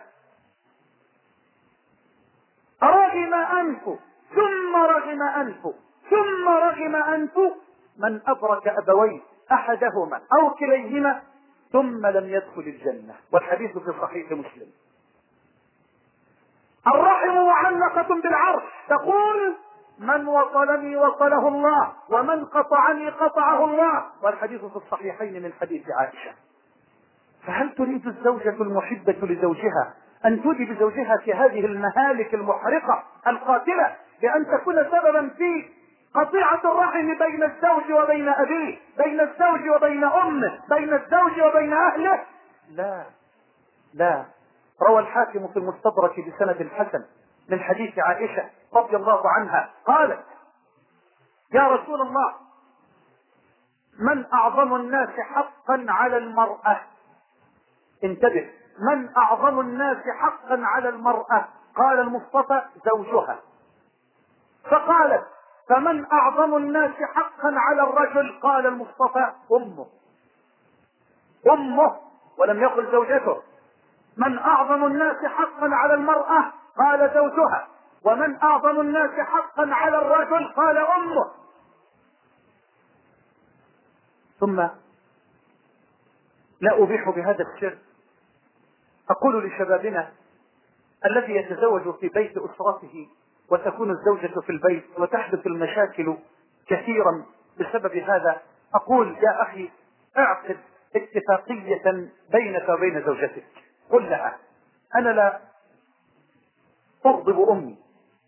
رغم أنف ثم رغم أنف ثم رغم أنف من أدرك أبويه أحدهما أو كليهما ثم لم يدخل الجنة، والحديث في صحيح مسلم. الرحم معلقة بالعرش، تقول: من وصلني وصله الله ومن قطعني قطعه الله، والحديث في الصحيحين من حديث عائشة. فهل تريد الزوجة المحبة لزوجها أن تودي بزوجها في هذه المهالك المحرقة القاتلة بأن تكون سببا في قطيعة الرحم بين الزوج وبين أبيه، بين الزوج وبين أمه، بين الزوج وبين أهله؟ لا لا. روى الحاكم في المستدرك بسند حسن من حديث عائشة رضي الله عنها قالت: يا رسول الله، من أعظم الناس حقا على المرأة؟ انتبه، من أعظم الناس حقا على المرأة؟ قال المصطفى: زوجها. فقالت: فمن أعظم الناس حقا على الرجل؟ قال المصطفى: أمه. أمه، ولم يقل زوجته. من أعظم الناس حقا على المرأة؟ قال زوجها. ومن أعظم الناس حقا على الرجل؟ قال أمه. ثم لا أبيح بهذا السر، أقول لشبابنا الذي يتزوج في بيت أسرته وتكون الزوجة في البيت وتحدث المشاكل كثيرا بسبب هذا، أقول: يا أخي، اعقد اتفاقية بينك وبين زوجتك، قل لها: أنا لا أغضب أمي،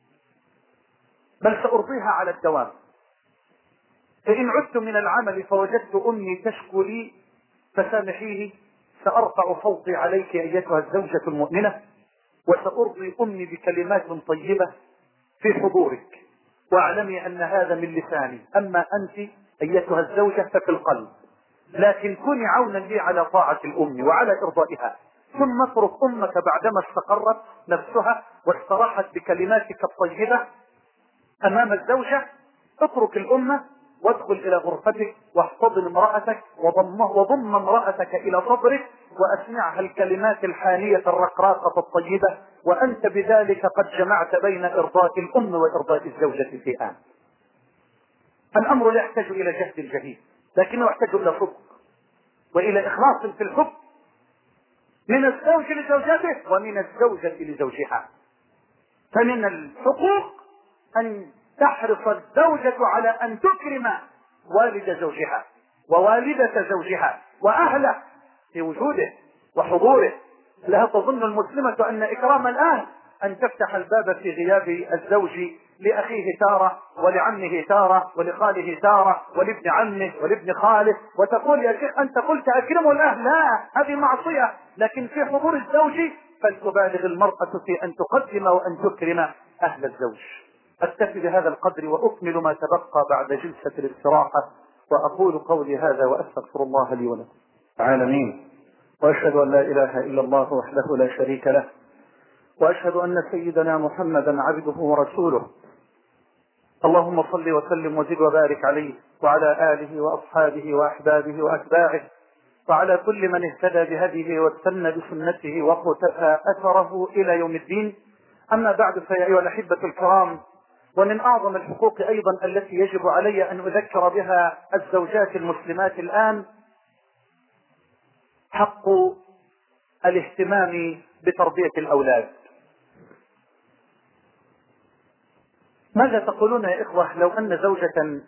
بل سأرضيها على الدوام، فإن عدت من العمل فوجدت أمي تشكو لي فسامحيه، سأرفع صوتي عليك أيتها الزوجة المؤمنة، وسأرضي أمي بكلمات طيبة في حضورك، واعلمي أن هذا من لساني، أما أنت أيتها الزوجة ففي القلب، لكن كوني عونا لي على طاعة الأم وعلى إرضائها. ثم اترك أمك بعدما استقرت نفسها واستراحت بكلماتك الطيبة أمام الزوجة، اترك الأمة وادخل إلى غرفتك واحتضن امرأتك وضم امرأتك إلى صدرك وأسمعها الكلمات الحانية الرقراقة الطيبة، وأنت بذلك قد جمعت بين إرضاء الأم وإرضاء الزوجة في آن. الأمر لا يحتاج إلى جهد جهيد، لكنه يحتاج إلى صدق وإلى إخلاص في الحب من الزوج لزوجته ومن الزوجة لزوجها. فمن الحقوق أن تحرص الزوجة على أن تكرم والد زوجها ووالدة زوجها وأهله في وجوده وحضوره. لا تظن المسلمة أن إكرام الآن أن تفتح الباب في غياب الزوج لأخيه تارة ولعمه تارة ولخاله تارة ولابن عمه ولابن خاله، وتقول يا شيخ أنت قلت أكرموا الأهل. لا، هذه معصية. لكن في حضور الزوج فلتبالغ المرأة في أن تقدم وأن تكرم أهل الزوج. أكتفي بهذا القدر وأكمل ما تبقى بعد جلسة الاستراحة، وأقول قولي هذا وأستغفر الله لي ولكم العالمين، وأشهد أن لا إله إلا الله وحده لا شريك له، وأشهد أن سيدنا محمدا عبده ورسوله. اللهم صل وسلم وزد وبارك عليه وعلى آله وأصحابه وأحبابه وأتباعه وعلى كل من اهتدى بهديه واستنى بسنته واقتفى أثره إلى يوم الدين. أما بعد، فيا أيها الأحبة الكرام، ومن أعظم الحقوق أيضا التي يجب علي أن أذكر بها الزوجات المسلمات الآن حق الاهتمام بتربية الأولاد. ماذا تقولون يا إخوة لو أن زوجة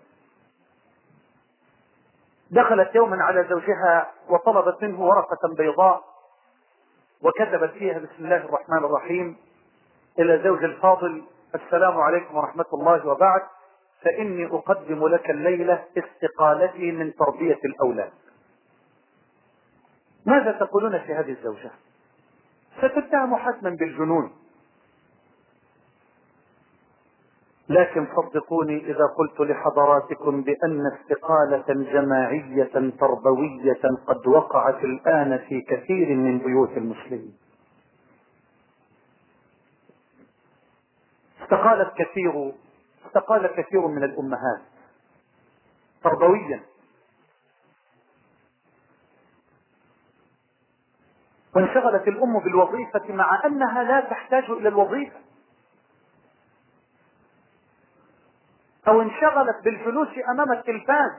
دخلت يوما على زوجها وطلبت منه ورقة بيضاء وكتبت فيها بسم الله الرحمن الرحيم: إلى زوج الفاضل، السلام عليكم ورحمة الله وبعد، فإني أقدم لك الليلة استقالتي من تربية الأولاد. ماذا تقولون في هذه الزوجة؟ ستتهم حتما بالجنون. لكن صدقوني إذا قلت لحضراتكم بأن استقالة جماعية تربوية قد وقعت الآن في كثير من بيوت المسلمين. استقال كثير من الأمهات تربويا، وانشغلت الأم بالوظيفة مع أنها لا تحتاج إلى الوظيفة، أو انشغلت بالجلوس أمام التلفاز،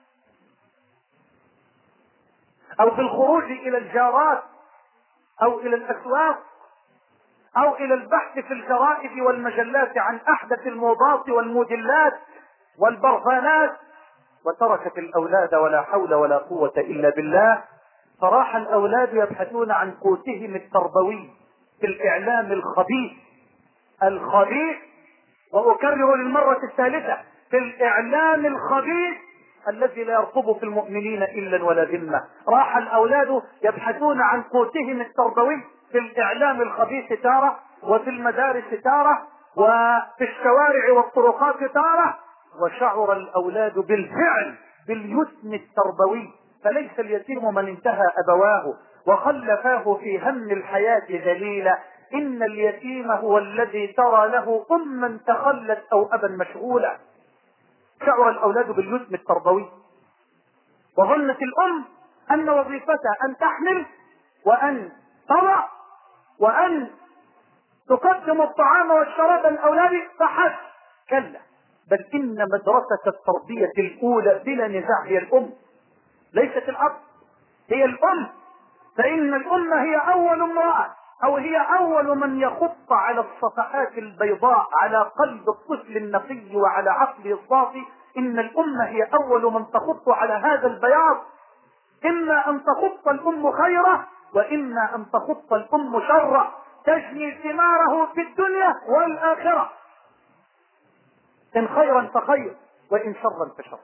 أو بالخروج إلى الجارات أو إلى الأسواق أو إلى البحث في الجرائد والمجلات عن أحدث الموضات والموديلات والبرفانات، وتركت الأولاد ولا حول ولا قوة إلا بالله. فراح الأولاد يبحثون عن قوتهم التربوي في الإعلام الخبيث، وأكرر للمرة الثالثة، في الإعلام الخبيث الذي لا يرقب في المؤمنين إلا ولا ذمة. راح الأولاد يبحثون عن قوتهم التربوي في الإعلام الخبيث تارة، وفي المدارس تارة، وفي الشوارع والطرقات تارة، وشعر الأولاد بالفعل باليتم التربوي. فليس اليتيم من انتهى أبواه وخلفاه في هم الحياة ذليلا، إن اليتيم هو الذي ترى له أما تخلت أو أبا مشغولا. شعر الأولاد باليتم التربوي، وظنت الأم أن وظيفتها أن تحمل وأن تضع وأن تقدم الطعام والشراب للأولاد فحسب. كلا، بل إن مدرسة التربية الأولى بلا نزاع هي الأم، ليست الأب، هي الأم. فإن الأم هي أول امرأة، أو هي أول من يخط على الصفحات البيضاء على قلب الطفل النقي وعلى عقله الصافي. إن الأم هي أول من تخط على هذا البياض. إما أن تخط الأم خيرا، وإما أن تخط الأم شرا، تجني ثماره في الدنيا والآخرة، إن خيرا فخير وإن شرا فشر.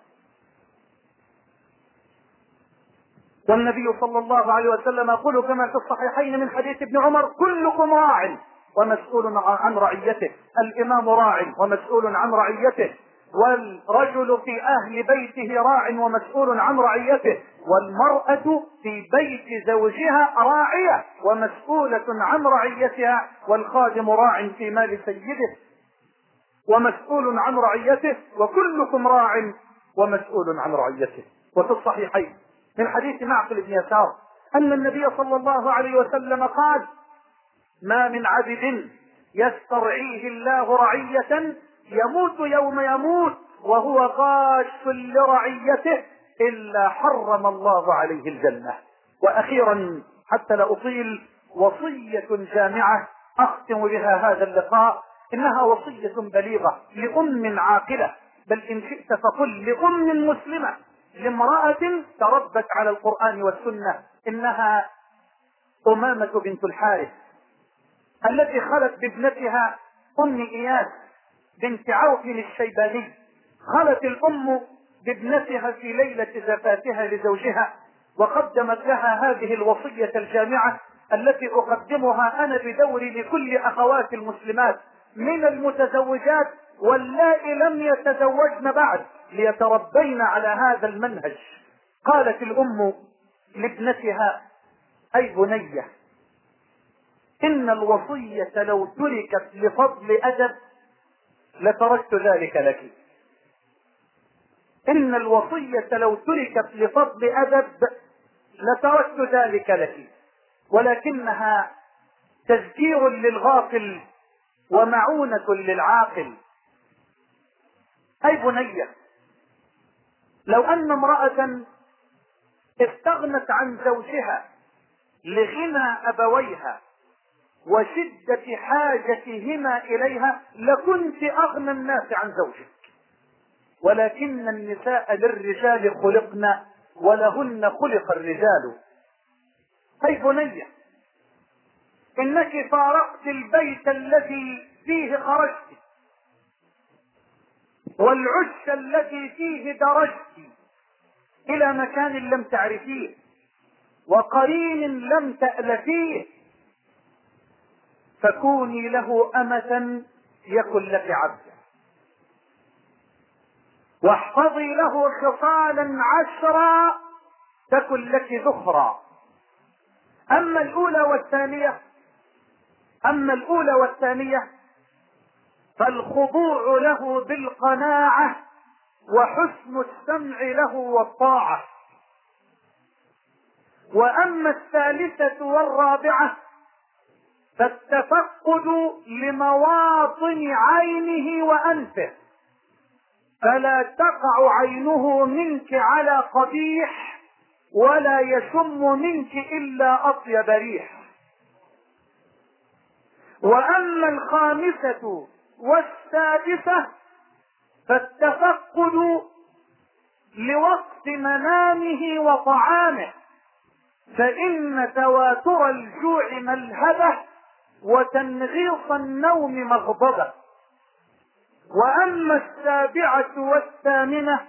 والنبي صلى الله عليه وسلم يقول كما في الصحيحين من حديث ابن عمر: كلكم راع ومسؤول عن رعيته. الإمام راع ومسؤول عن رعيته، والرجل في أهل بيته راع ومسؤول عن رعيته، والمرأة في بيت زوجها راعية ومسؤولة عن رعيتها، والخادم راع في مال سيده ومسؤول عن رعيته، وكلكم راع ومسؤول عن رعيته. وفي الصحيحين من حديث معقل بن يسار أن النبي صلى الله عليه وسلم قال: ما من عبد يسترعيه الله رعية يموت يوم يموت وهو غاش لرعيته إلا حرم الله عليه الجنة. وأخيرا حتى لا أطيل، وصية جامعة أختم بها هذا اللقاء: إنها وصية بليغة لأم عاقلة، بل إن شئت فقل لأم مسلمة، لامرأة تربت على القرآن والسنة. إنها أمامة بنت الحارث التي خلت بابنتها أم إياس بنت عوف الشيباني. خلت الأم بابنتها في ليلة زفافها لزوجها، وقدمت لها هذه الوصية الجامعة التي أقدمها أنا بدوري لكل أخوات المسلمات من المتزوجات واللائي لم يتزوجن بعد، ليتربين على هذا المنهج. قالت الأم لابنتها: أي بنية، إن الوصية لو تركت لفضل أدب لتركت ذلك لك. إن الوصية لو تركت لفضل أدب لتركت ذلك لك، ولكنها تذكير للغافل ومعونة للعاقل. أي بنية، لو أن امرأة استغنت عن زوجها لغنى أبويها وشدة حاجتهما إليها لكنت أغنى الناس عن زوجك، ولكن النساء للرجال خلقن ولهن خلق الرجال. أي بنية، إنك فارقت البيت الذي فيه خرجت والعش الذي فيه درجت إلى مكان لم تعرفيه وقرين لم تألفيه، فكوني له أمة يكن لك عبدا، واحفظي له خصالا 10 تكن لك ذخرا. أما الأولى والثانية فالخضوع له بالقناعة وحسن السمع له والطاعة. وأما الثالثة والرابعة فالتفقد لمواطن عينه وأنفه، فلا تقع عينه منك على قبيح ولا يشم منك إلا أطيب ريح. وأما الخامسة والسادسة فالتفقد لوقت منامه وطعامه، فإن تواتر الجوع ملهبة وتنغيص النوم مغضبة. وأما السابعة والثامنة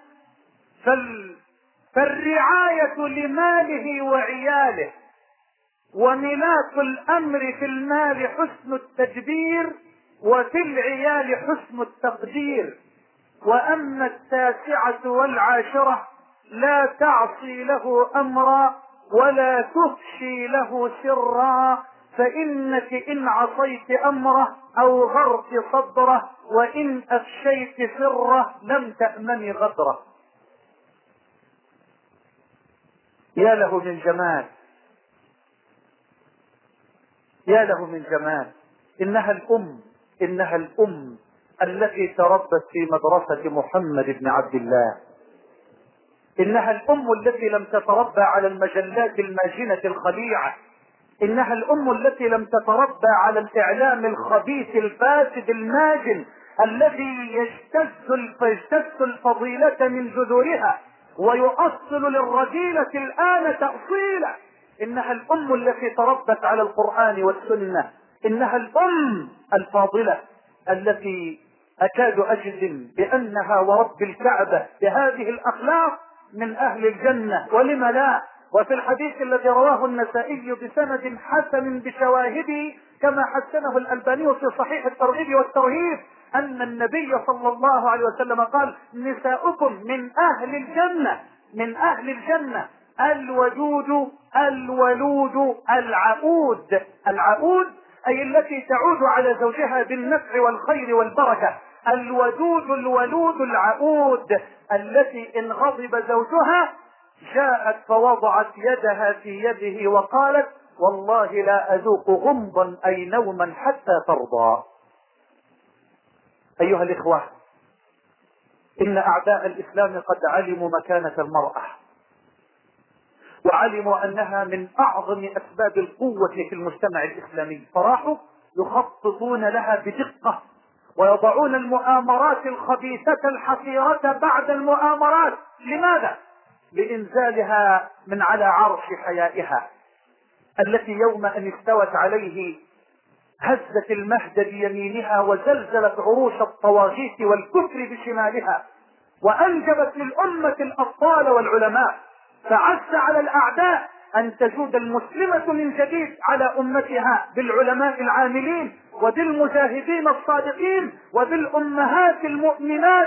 فالرعاية لماله وعياله، وملاك الأمر في المال حسن التدبير وفي العيال حسن التقدير. وأما التاسعة والعاشرة لا تعصي له أمرا ولا تفشي له سرا، فإنك إن عصيت أمره أو غرت صدره وإن أفشيت سره لم تأمني غدره. يا له من جمال، يا له من جمال. إنها الأم التي تربت في مدرسة محمد بن عبد الله. إنها الأم التي لم تتربى على المجلات الماجنة الخليعة. إنها الأم التي لم تتربى على الإعلام الخبيث الفاسد الماجن الذي يجتث الفضيلة من جذورها ويؤصل للرذيلة الآن تأصيلا. إنها الأم التي تربت على القرآن والسنة. إنها الأم الفاضلة التي أكاد أجزم بأنها ورب الكعبة بهذه الأخلاق من أهل الجنة، ولم لا. وفي الحديث الذي رواه النسائي بسند حسن بشواهده كما حسنه الألباني في صحيح الترغيب والترهيب أن النبي صلى الله عليه وسلم قال: نساؤكم من أهل الجنة، من أهل الجنة الودود الولود العؤود. العؤود أي التي تعود على زوجها بالنفع والخير والبركة. الودود الولود العؤود التي إن غضب زوجها جاءت فوضعت يدها في يده وقالت: والله لا أذوق غمضا أي نوما حتى ترضى. أيها الإخوة، إن أعداء الإسلام قد علموا مكانة المرأة، وعلموا أنها من أعظم أسباب القوة في المجتمع الإسلامي، فراحوا يخططون لها بدقة ويضعون المؤامرات الخبيثة الحقيرة بعد المؤامرات. لماذا؟ لإنزالها من على عرش حيائها، التي يوم أن استوت عليه هزت المهد بيمينها وزلزلت عروش الطواغيت والكفر بشمالها، وأنجبت للأمة الأبطال والعلماء. فعز على الأعداء أن تجود المسلمة من جديد على أمتها بالعلماء العاملين وبالمجاهدين الصادقين وبالأمهات المؤمنات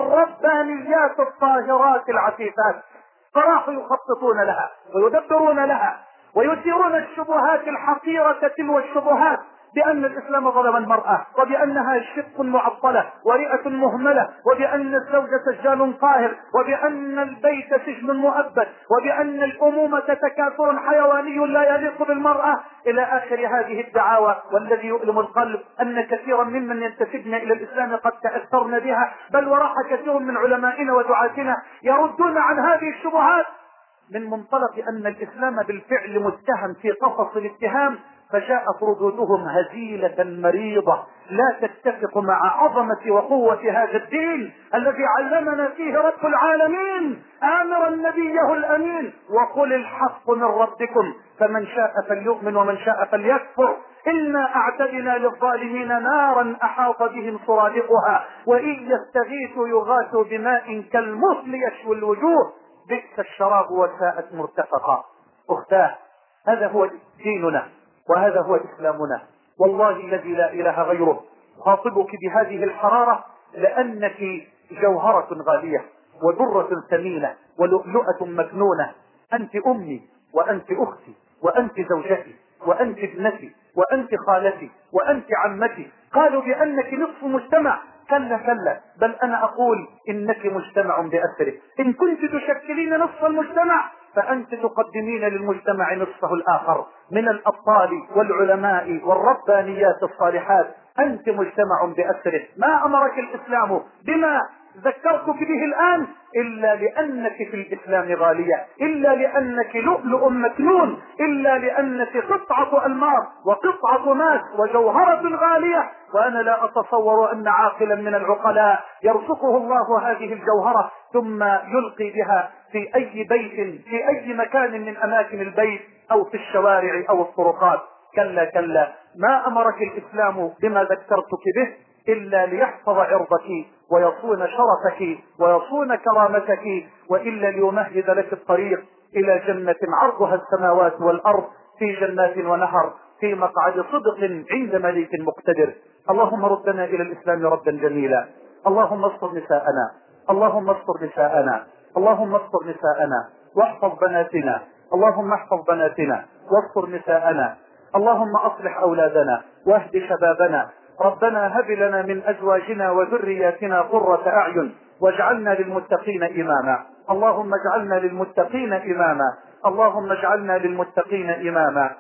الربانيات الطاهرات العفيفات. فراحوا يخططون لها ويدبرون لها ويثيرون الشبهات الحقيرة تلو الشبهات بأن الإسلام ظلم المرأة، وبأنها شق معطلة ورئة مهملة، وبأن الزوج سجان قاهر، وبأن البيت سجن مؤبد، وبأن الأمومة تكاثر حيواني لا يليق بالمرأة، إلى آخر هذه الدعاوى. والذي يؤلم القلب أن كثيرا ممن ينتسبن إلى الإسلام قد تأثرن بها، بل وراح كثير من علمائنا ودعاتنا يردون عن هذه الشبهات من منطلق أن الإسلام بالفعل متهم في قفص الاتهام، فجاءت ردودهم هزيلة مريضة لا تتفق مع عظمة وقوة هذا الدين الذي علمنا فيه رب العالمين آمرا نبيه الأمين: وقل الحق من ربكم فمن شاء فليؤمن ومن شاء فليكفر إنا أعتدنا للظالمين نارا أحاط بهم سرادقها وإن يستغيثوا يغاثوا بماء كالمهل يشوي الوجوه بئس الشراب وساءت مرتفقا. أختاه، هذا هو ديننا وهذا هو إسلامنا، والله الذي لا إله غيره. خاطبك بهذه الحرارة لأنك جوهرة غالية ودرة ثمينة ولؤلؤة مكنونة. أنت أمي وأنت أختي وأنت زوجتي وأنت ابنتي وأنت خالتي وأنت عمتي. قالوا بأنك نصف مجتمع. كلا كلا، بل أنا أقول إنك مجتمع بأسره. إن كنت تشكلين نصف المجتمع فأنت تقدمين للمجتمع نصفه الآخر من الأبطال والعلماء والربانيات الصالحات. أنت مجتمع بأسره. ما أمرك الإسلام بما ذكرتك به الآن إلا لأنك في الإسلام غالية، إلا لأنك لؤلؤ مكنون، إلا لأنك قطعة ألماس وقطعة ماس وجوهرة غالية. وأنا لا أتصور أن عاقلا من العقلاء يرزقه الله هذه الجوهرة ثم يلقي بها في أي بيت في أي مكان من أماكن البيت أو في الشوارع أو الطرقات. كلا كلا، ما أمرك الإسلام بما ذكرتك به إلا ليحفظ عرضك ويصون شرفك ويصون كرامتك، وإلا ليمهد لك الطريق إلى جنة عرضها السماوات والأرض، في جنات ونهر، في مقعد صدق عند مليك مقتدر. اللهم ردنا إلى الإسلام ردا جميلا. اللهم استر نساءنا، اللهم استر نساءنا، اللهم استر نساءنا واحفظ بناتنا، اللهم احفظ بناتنا واستر نساءنا. اللهم أصلح أولادنا واهد شبابنا. ربنا هب لنا من أزواجنا وذرياتنا قرة أعين واجعلنا للمتقين إماما. اللهم اجعلنا للمتقين إماما، اللهم اجعلنا للمتقين إماما.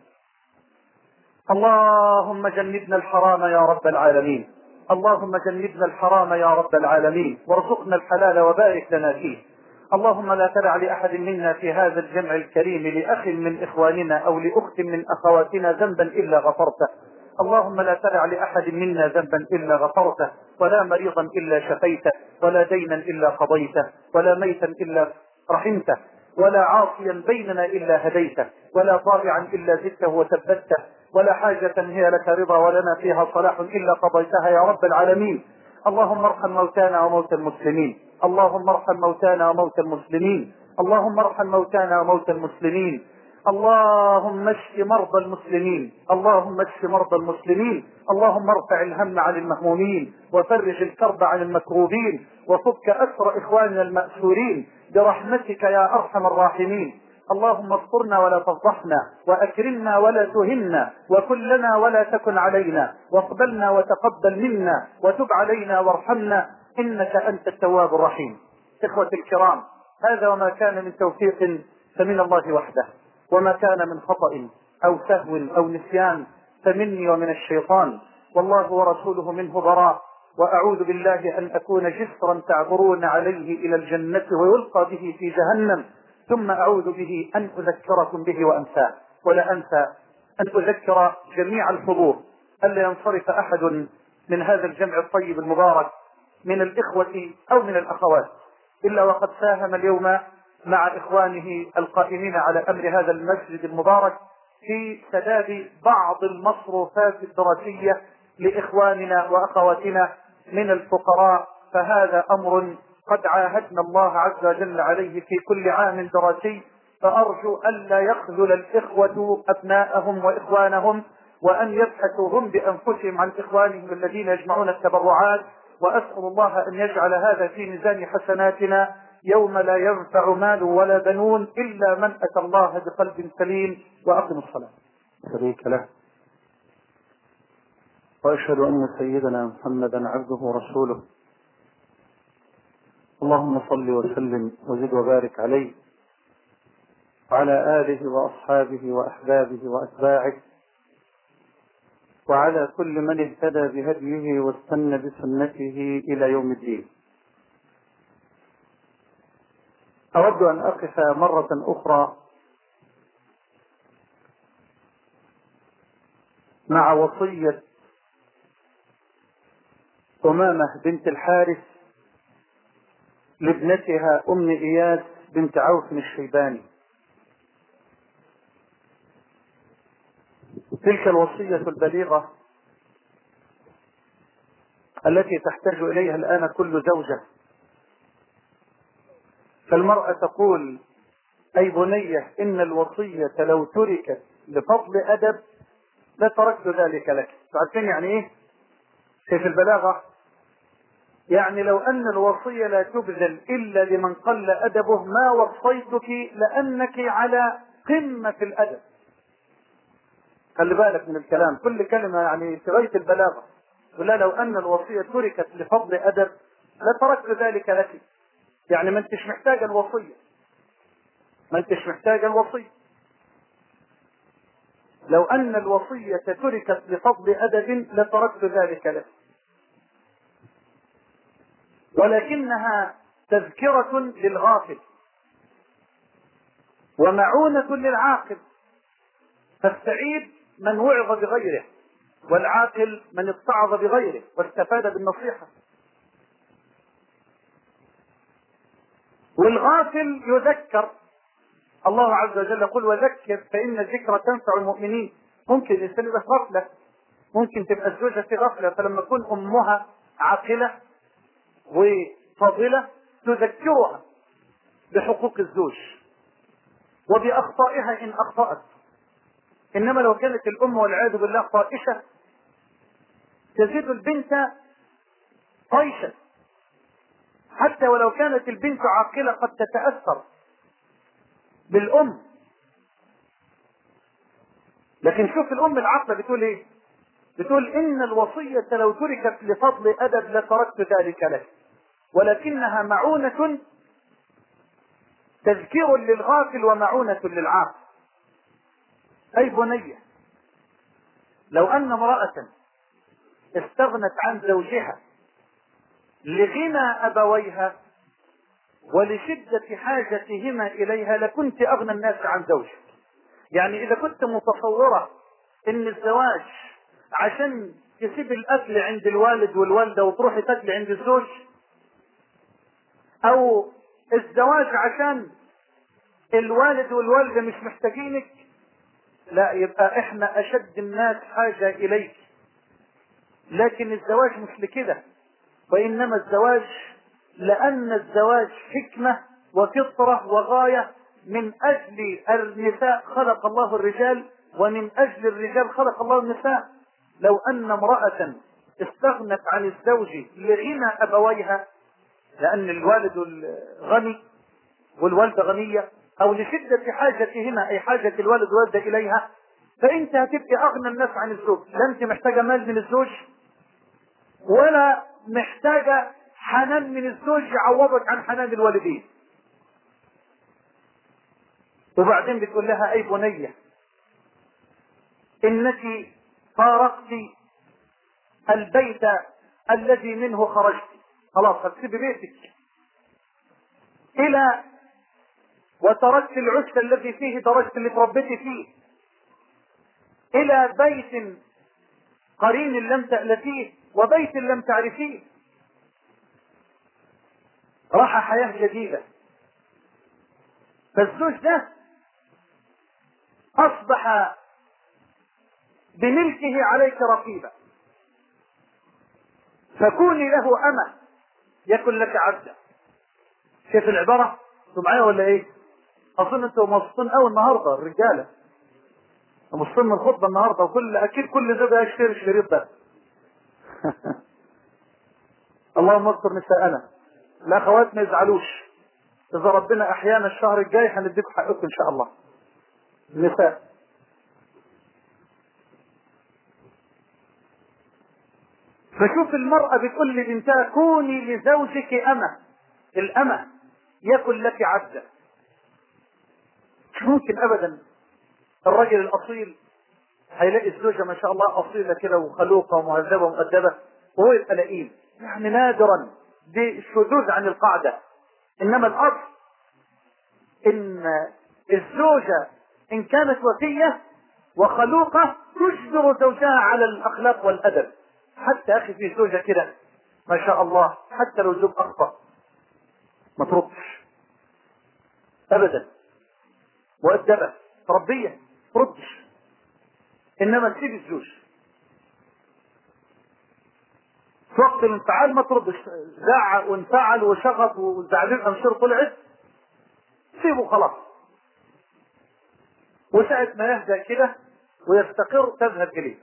اللهم جنبنا الحرام يا رب العالمين، اللهم جنبنا الحرام يا رب العالمين، وارزقنا الحلال وبارك لنا فيه. اللهم لا تدع لأحد منا في هذا الجمع الكريم لأخ من إخواننا أو لأخت من أخواتنا ذنبا إلا غفرته. اللهم لا تدع لأحد منا ذنبا إلا غفرته، ولا مريضا إلا شفيته، ولا دينا إلا قضيته، ولا ميتا إلا رحمته، ولا عاصيا بيننا إلا هديته، ولا ضائعا إلا زدته وثبته، ولا حاجة هي لك رضا ولنا فيها صلاح إلا قضيتها يا رب العالمين. اللهم ارحم موتانا وموتى المسلمين، اللهم ارحم موتانا وموتى المسلمين، اللهم ارحم موتانا وموتى المسلمين. اللهم اشف مرضى المسلمين، اللهم اشف مرضى المسلمين. اللهم ارفع الهم عن المهمومين وفرج الكرب عن المكروبين وفك أسر إخواننا المأسورين برحمتك يا أرحم الراحمين. اللهم اذكرنا ولا تفضحنا، وأكرمنا ولا تهنا، وكن لنا ولا تكن علينا، واقبلنا وتقبل منا، وتب علينا وارحمنا، إنك أنت التواب الرحيم. إخوتي الكرام، هذا وما كان من توفيق فمن الله وحده، وما كان من خطأ أو سهو أو نسيان فمني ومن الشيطان، والله ورسوله منه براء. وأعوذ بالله أن أكون جسرا تعبرون عليه إلى الجنة ويلقى به في جهنم، ثم أعوذ به أن أذكركم به وأنساه. ولا أنسى أن أذكر جميع الحضور ألا ينصرف أحد من هذا الجمع الطيب المبارك من الإخوة أو من الأخوات إلا وقد ساهم اليوم مع إخوانه القائمين على أمر هذا المسجد المبارك في سداد بعض المصروفات الدراسية لإخواننا وأخواتنا من الفقراء. فهذا أمر قد عاهدنا الله عز وجل عليه في كل عام دراسي، فأرجو ألا يخذل الإخوة أبناءهم وإخوانهم، وأن يبحثوا هم بأنفسهم عن إخوانهم الذين يجمعون التبرعات. وأسأل الله أن يجعل هذا في ميزان حسناتنا يوم لا ينفع مال ولا بنون إلا من أتى الله بقلب سليم. وأقم الصلاة. شريك له، وأشهد أن سيدنا محمدا عبده ورسوله. اللهم صل وسلم وزد وبارك عليه وعلى آله وأصحابه وأحبابه وأتباعه وعلى كل من اهتدى بهديه واستنى بسنته إلى يوم الدين. أود أن أقف مرة أخرى مع وصية أمامة بنت الحارث لابنتها أم إياس بنت عوف الشيباني. تلك الوصية البليغة التي تحتاج إليها الآن كل زوجة. فالمرأة تقول: أي بنية، إن الوصية لو تركت لفضل أدب لتركت ذلك لك. تعرفين يعني إيه في البلاغة؟ يعني لو أن الوصية لا تبذل إلا لمن قل أدبه ما وصيتك، لأنك على قمة الأدب. خلي بالك من الكلام، كل كلمة يعني في غاية البلاغة. ولا لو أن الوصية تركت لفضل أدب لتركت ذلك لك. يعني ما انتش محتاج الوصية، ما انتش محتاج الوصية. لو أن الوصية تركت لفضل أدب لتركت ذلك لك، ولكنها تذكرة للغافل ومعونة للعاقل. فالسعيد من وعظ بغيره، والعاقل من اتعظ بغيره واستفاد بالنصيحة. والغافل يذكر. الله عز وجل يقول: وذكر فإن الذكرى تنفع المؤمنين. ممكن الإنسان يبقى في غفلة، ممكن تبقى الزوجة في غفلة، فلما تكون أمها عاقلة وفاضلة تذكرها بحقوق الزوج وبأخطائها إن أخطأت. إنما لو كانت الأم والعياذ بالله طائشة تزيد البنت طيشة. حتى ولو كانت البنت عاقلة قد تتأثر بالأم. لكن شوف الأم العاقلة بتقول إيه؟ بتقول: إن الوصية لو تركت لفضل أدب لتركت ذلك لك، ولكنها معونة، تذكير للغافل ومعونة للعاقل. أي بنية، لو أن امرأة استغنت عن زوجها لغنى أبويها ولشدة حاجتهما إليها لكنت أغنى الناس عن زوجك. يعني إذا كنت متصورة إن الزواج عشان تسيب الأكل عند الوالد والوالدة وتروحي تاكل عند الزوج، أو الزواج عشان الوالد والوالدة مش محتاجينك، لا، يبقى إحنا أشد الناس حاجة إليك. لكن الزواج مش لكده، وإنما الزواج لأن الزواج حكمة وفطرة وغاية. من أجل النساء خلق الله الرجال، ومن أجل الرجال خلق الله النساء. لو أن امرأة استغنت عن الزوج لغنى أبويها، لأن الوالد غني والوالدة غنية، أو لشدة حاجتهما أي حاجة الوالد والوالدة إليها، فأنت هتبقى أغنى الناس عن الزوج. لا أنت محتاجة مال من الزوج، ولا محتاجة حنان من الزوج يعوضك عن حنان الوالدين. وبعدين بتقول لها: أي بنية، إنك فارقت البيت الذي منه خرجت. خلاص هتسيبي بيتك إلى وتركت العش الذي فيه درجت اللي تربيتي فيه، إلى بيت قرين لم تألفيه، وبيت لم تعرفيه. راح حياة جديدة. فالزوج ده أصبح بملكه عليك رقيبا، فكوني له أمة يكن لك عبدا. شايف العبارة؟ انتوا معايا ولا ايه؟ اظن انتوا مبسوطين قوي النهارده الرجاله، مبسوطين من الخطبه النهارده، وكل اكيد كل زوج هيشتري الشريط ده. اللهم استر نساءنا. الاخوات ما يزعلوش، اذا ربنا احيانا الشهر الجاي هنديكم حقكم ان شاء الله. النساء، فشوف المرأة بتقول لبنتها كوني لزوجك أمة، الأمة يكن لك عبدا. مش ممكن أبدا الرجل الأصيل هيلاقي الزوجة ما شاء الله أصيلة كده وخلوقة ومهذبة ومؤدبة وهو يبقى لئيم، يعني نادرا، دي الشذوذ عن القاعدة. إنما الأصل إن الزوجة إن كانت وفية وخلوقة تجبر زوجها على الأخلاق والأدب. حتى أخي في زوجة كده ما شاء الله، حتى لو زوج أخطأ ما تردش أبدا، مؤدبة ربية تردش. إنما تسيب الزوج في وقت الانفعال ما تردش، زعق وانفعل وشغط وزعلان أنشر طلعت، سيبه خلاص، وساعة ما يهدأ كده ويستقر تذهب إليه.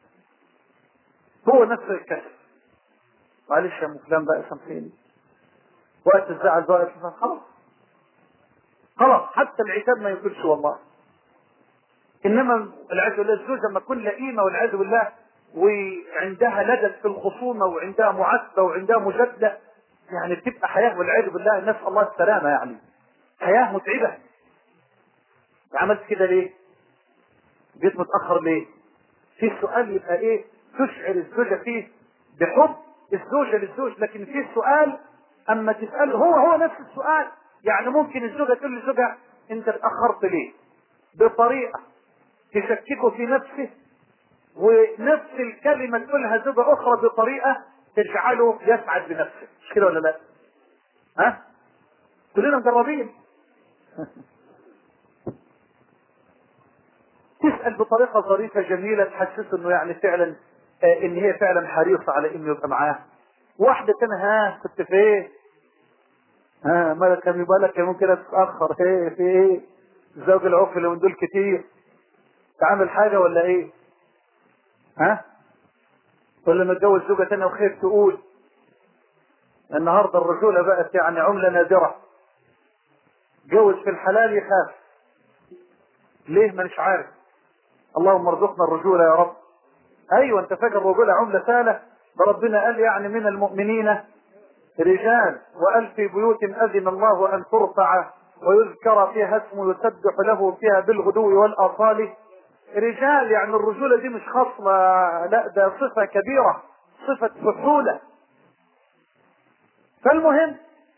هو نفس الكسر، معلش يا ام فلان بقى سامحيني، وقت الزعل بقى خلاص خلاص، حتى العتاب ما يقولش والله. انما العياذ بالله الزوجه لما تكون لئيمه والعياذ بالله وعندها لدد في الخصومه وعندها معاتبه وعندها مجادله، يعني بتبقى حياه والعياذ بالله، نسال الله السلامه، يعني حياه متعبه. عملت كده ليه؟ جيت متاخر ليه؟ في سؤال يبقى ايه؟ تشعر الزوجه فيه بحب الزوجه للزوج، لكن في سؤال اما تسال هو نفس السؤال. يعني ممكن الزوجه تقول لزوجها انت اتاخرت ليه؟ بطريقه تشككه في نفسه، ونفس الكلمه تقولها زوجه اخرى بطريقه تجعله يسعد بنفسه. مش كده ولا لا؟ ها؟ كلنا مجربين. تسأل بطريقة ظريفة جميلة تحسسه انه يعني فعلا ان هي فعلا حريصة على انه يبقى معاه. واحدة تانية ها كنت في ايه؟ ها مالك كان يبقى لك ممكن تتأخر ايه في ايه؟ زوج العقل اللي من دول كتير، تعمل حاجة ولا ايه؟ ها؟ ولا متجوز زوجة تانية وخير تقول النهاردة الرجولة بقت يعني عملة نادرة. جوز في الحلال يخاف ليه؟ ما مش عارف. اللهم ارزقنا الرجولة يا رب. ايوه انت فاكر الرجولة عملة سهلة؟ ده ربنا قال يعني من المؤمنين رجال وقال في بيوت اذن الله ان ترفع ويذكر فيها اسمه يسبح له فيها بالغدو والاصال. رجال، يعني الرجولة دي مش خصلة، لا ده صفة كبيرة، صفة فحولة. فالمهم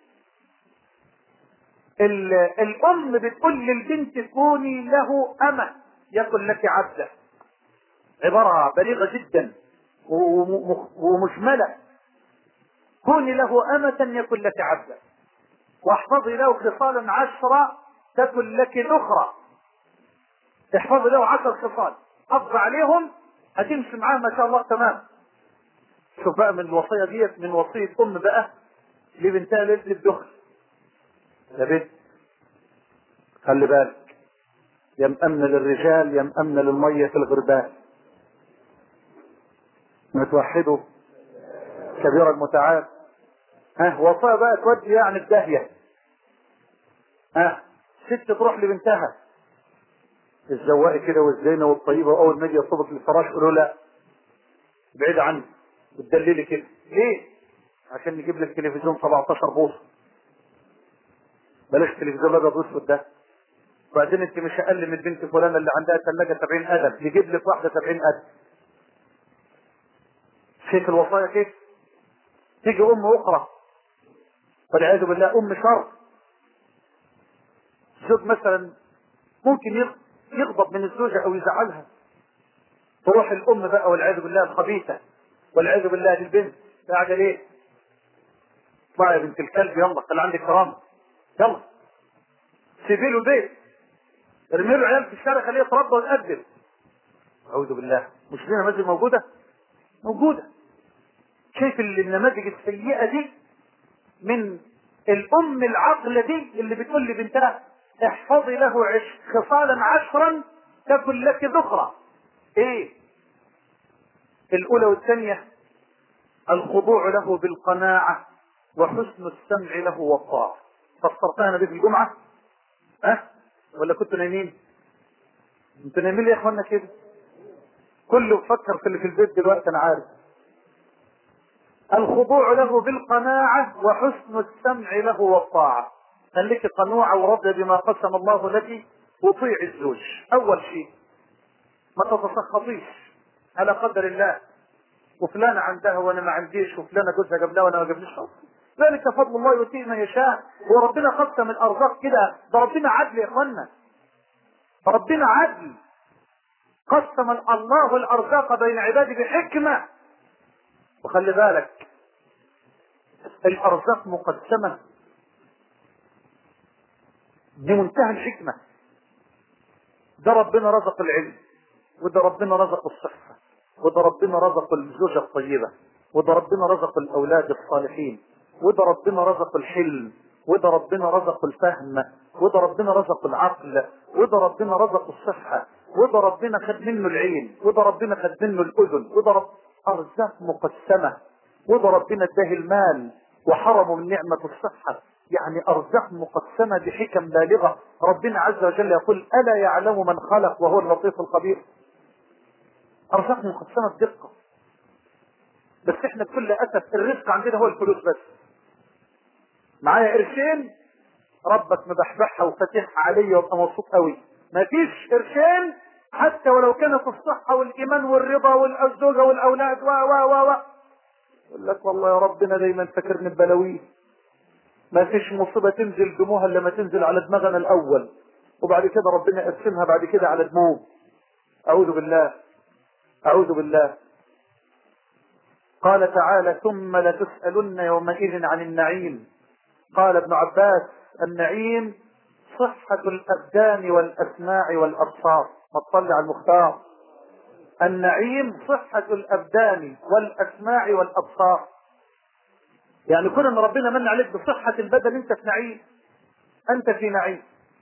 الام بتقول للبنت كوني له امة يكن لك عبدا. عبارة بليغة جدا ومشملة. كوني له أمة يكن لك عبدا، واحفظي له خصالا 10 تكن لك ذخرا. احفظي له 10 خصال، حافظ عليهم هتمشي معاه ما شاء الله تمام. شوف بقى من الوصية ديت، من وصية أم بقى لبنتها ليلة الدخل. يا بنت خلي بالك، يا مأمنة للرجال يا مأمنة للمية في الغربال. متوحدوا كبير المتعال. ها وصايا بقى تودي يعني الداهية. ها ست تروح لبنتها الزواقي كده والزينة والطيبة، واول ما يجي يصبك للفراش قولوا لا بعيد عني وتدللي كده ليه؟ عشان نجيب لك تلفزيون 17 بوصة، بلاش تلفزيون ابيض واسود ده. وبعدين انت مش اقل من بنت فلانة اللي عندها ثلاجة 70 قدم، نجيب لك واحدة 70 قدم. شايف الوصايا كيف؟ تيجي ام اخرى والعياذ بالله ام شر، زوج مثلا ممكن يغضب من الزوجة او يزعلها، تروح الام بقى والعياذ بالله الخبيثة والعياذ بالله البنت قاعده ليه؟ اطلعي يا بنت الكلب، يلا خلي عندك كرامه، يلا سيبي له البيت، ارمي له عيال في الشارع خليه يتربى ويتأدب. اعوذ بالله. مش دي نماذج موجوده؟ موجوده. شايف النماذج السيئه دي من الام العاقله دي اللي بتقول لبنتها احفظي له خصالا 10 تكن لك ذخرة. ايه الاولى والثانية؟ الخضوع له بالقناعة وحسن السمع له والطاعة. فسرتها انا دي في الجمعة؟ ولا كنتوا نايمين؟ انتوا نايمين ليه يا اخوانا كده؟ كله فكر في اللي في البيت دلوقتي انا عارف. الخضوع له بالقناعة وحسن السمع له والطاعة. خليك قنوعة وراضية بما قسم الله لك وطيع الزوج. اول شيء ما تتسخطيش على قدر الله، وفلانة عندها وانا ما عنديش، وفلانة جوزها قبلها وانا ما قبليش. ذلك فضل الله يؤتيه من يشاء. وربنا قسم الارزاق كده، ده ربنا عدل يا اخوانا، ربنا عدل. قسم الله الارزاق بين عباده بحكمة. وخلي بالك الارزاق مقسمة بمنتهى الحكمة. ده ربنا رزق العلم، وده ربنا رزق الصحة، وده ربنا رزق الزوجة الطيبة، وده ربنا رزق الاولاد الصالحين، وده ربنا رزق الحلم، وده ربنا رزق الفهم، وده ربنا رزق العقل، وده ربنا رزق الصحة، وده ربنا خد منه العين، وده ربنا خد منه الاذن، وده ارزاق مقسمة. وده ربنا اداه المال وحرمه من نعمة الصحة. يعني ارزاق مقسمة بحكم بالغة. ربنا عز وجل يقول الا يعلم من خلق وهو اللطيف الخبير. ارزاق مقسمة بدقة. بس احنا بكل اسف الرزق عندنا هو الفلوس بس. معايا قرشين ربك مبحبحها وفتحها عليا وابقى مبسوط قوي. مفيش قرشين حتى ولو كانت الصحة والايمان والرضا والزوجة والاولاد و يقول لك والله يا ربنا دايما فاكرني ببلاويه. ما فيش مصيبة تنزل دموعها الا لما تنزل على دماغنا الاول، وبعد كده ربنا يقسمها بعد كده على دموع. اعوذ بالله، اعوذ بالله. قال تعالى ثم لتسألن يومئذ عن النعيم. قال ابن عباس النعيم صحة الابدان والاسماع والابصار. ما تصلي على المختار. النعيم صحة الابدان والاسماع والابصار. يعني كون ان ربنا من عليك بصحة البدن انت في نعيم، انت في نعيم.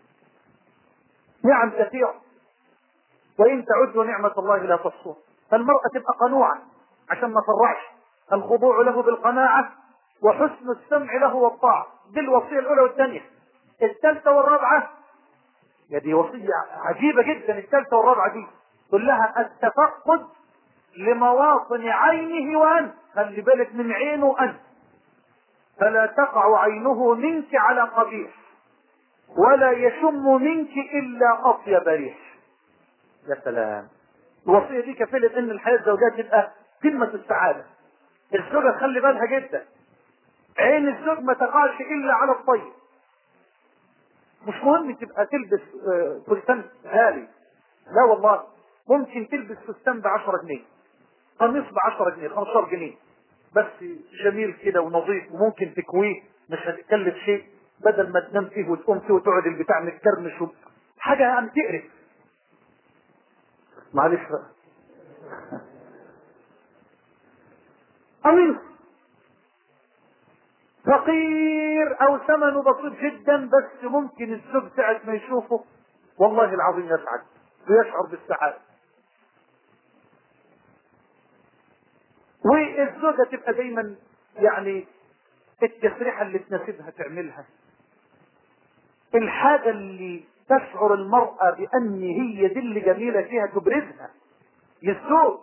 نعم كثيرة، وان تعدوا نعمة الله لا تحصوها. فالمرأة تبقى قنوعة عشان ما تفرعش. الخضوع له بالقناعة وحسن السمع له والطاعة. دي الوصية الاولى والثانية. الثالثة والرابعة يا دي وصية عجيبة جدا. الثالثة والرابعة دي كلها التفقد لمواطن عينه وانت. خلي بالك من عينه انت. فلا تقع عينه منك على قبيح، ولا يشم منك الا اطيب ريح. يا سلام. الوصية دي كفيلة ان الحياة الزوجية تبقى قمة السعادة. الزوجة تخلي بالها جدا، عين الزوج ما تقعش الا على الطيب. مش مهم تبقى تلبس فستان غالي، لا والله. ممكن تلبس فستان ب10 جنيه، قميص ب10 جنيه 15 جنيه، بس جميل كده ونظيف، وممكن تكويه مش هتكلف شيء، بدل ما تنام فيه وتقوم فيه وتقعد البتاع متكرمش حاجة يعني تقرف. معلش بقى. قميص فقير او ثمنه بسيط جدا، بس ممكن الزوج ساعة ما يشوفه والله العظيم يسعد ويشعر بالسعادة. والزوجة تبقى دايما يعني التسريحة اللي تناسبها تعملها، الحاجة اللي تشعر المرأة بأن هي دي اللي جميلة فيها تبرزها للزوج.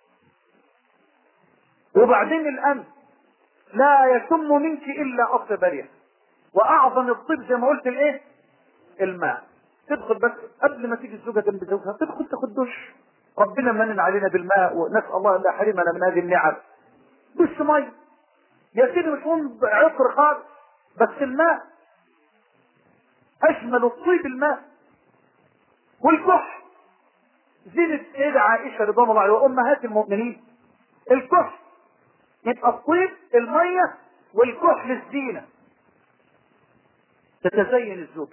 وبعدين الأمن لا يتم منك إلا أطيب ريح. وأعظم الطيب زي ما قلت الإيه؟ الماء. تدخل بس قبل ما تيجي الزوجة جنب زوجها تدخل تاخد دش. ربنا منن علينا بالماء ونسأل الله أن لا يحرمنا من هذه النعم. بس مي يا سيدي مش مهم عطر خالص، بس الماء أشمل الطيب الماء. والكحل زينة سيدة عائشة رضوان الله عليها وأمهات المؤمنين. الكحل يبقى الطيب المية والكحل الزينة، تتزين الزوجة.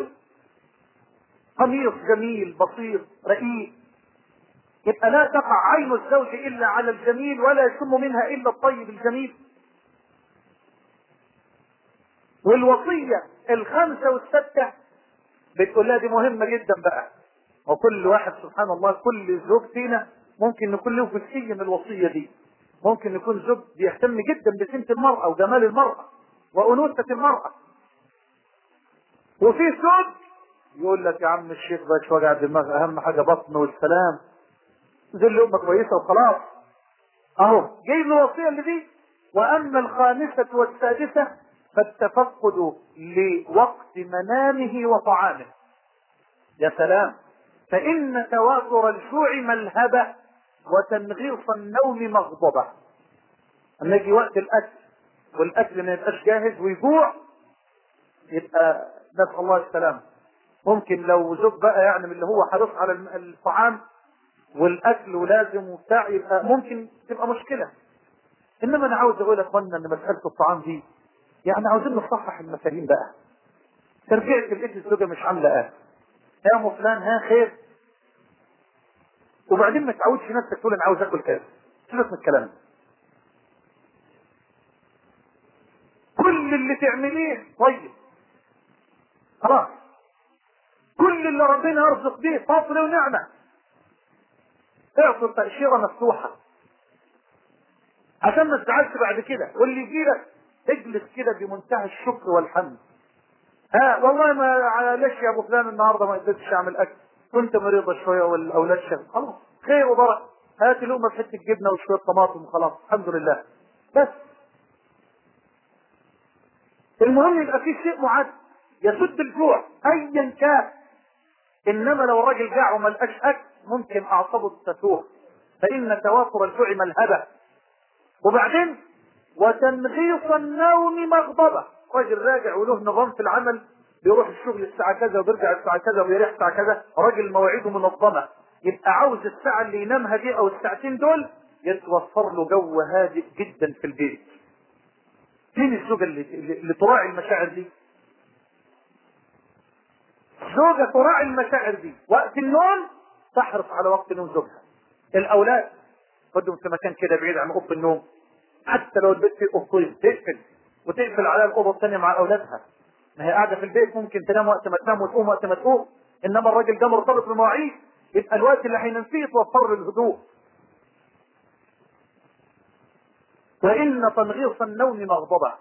قميص جميل بسيط رقيق، يبقى لا تقع عين الزوج الا على الجميل ولا يشم منها الا الطيب الجميل. والوصية الخمسة والستة بتقول لها دي مهمة جدا بقى. وكل واحد سبحان الله كل زوج فينا ممكن يكون له جزئية من الوصية دي. ممكن يكون زوج بيهتم جدا بسمة المرأة وجمال المرأة وأنوثة المرأة، وفي زوج يقول لك يا عم الشيخ بقى وجع دماغ، اهم حاجة بطن والسلام، زي اللي امك كويسة وخلاص. اهو جايب له وصية اللي دي. واما الخامسة والسادسة فالتفقد لوقت منامه وطعامه. يا سلام، فإن تواتر الجوع ملهبة وتنغيص النوم مغضبة. اما يجي وقت الأكل والأكل ما يبقاش جاهز ويجوع، يبقى نسأل الله السلام. ممكن لو زوج بقى يعني من اللي هو حريص على الطعام والأكل ولازم وبتاع، يبقى ممكن تبقى مشكلة. إنما أنا عاوز أقول يا أخوانا إن مسألة الطعام دي يعني عاوزين نصحح المفاهيم بقى. ترجعت لقيت الزوجة مش عاملة يا ام فلان ها خير، وبعدين ما تعودش نفسك تقول انا عاوز اكل كذا. سيبك من الكلام ده. كل اللي تعمليه طيب خلاص، كل اللي ربنا يرزق بيه فضل ونعمه، اعطي التأشيرة مفتوحة عشان ما تزعلش بعد كده. واللي يجي لك اجلس كده بمنتهى الشكر والحمد. والله معلش يا ابو فلان النهارده ما قدرتش اعمل اكل، كنت مريضه شويه والاولاد شغل، خلاص خير وبركه، هات لقمه بحته جبنه وشويه طماطم وخلاص الحمد لله. بس المهم يبقى في شيء معد يسد الجوع ايا كان. انما لو الراجل جاع وما لقاش اكل ممكن اعصابه تتوه، فان تواتر الجوع ملهبه. وبعدين وتنغيص النوم مغضبه. راجل راجع وله نظام في العمل، بيروح الشغل الساعة كذا وبيرجع الساعة كذا وبيريح الساعة كذا، راجل مواعيده منظمة، يبقى عاوز الساعة اللي ينامها دي او الساعتين دول يتوفر له جو هادئ جدا في البيت. فين الزوجة اللي تراعي المشاعر دي؟ زوجة تراعي المشاعر دي، وقت النوم تحرص على وقت نوم زوجها. الاولاد خدهم في مكان كده بعيد عن اوضه النوم، حتى لو البيت فيه اوضتين تقفل وتقفل عليها الاوضه الثانيه مع اولادها. ما هي قاعده في البيت ممكن تنام وقت ما تنام وتقوم وقت ما تقوم، انما الراجل ده مرتبط بمواعيد، يبقى الوقت اللي هينام فيه توفر له الهدوء. وان تنغيص النوم مغضبه.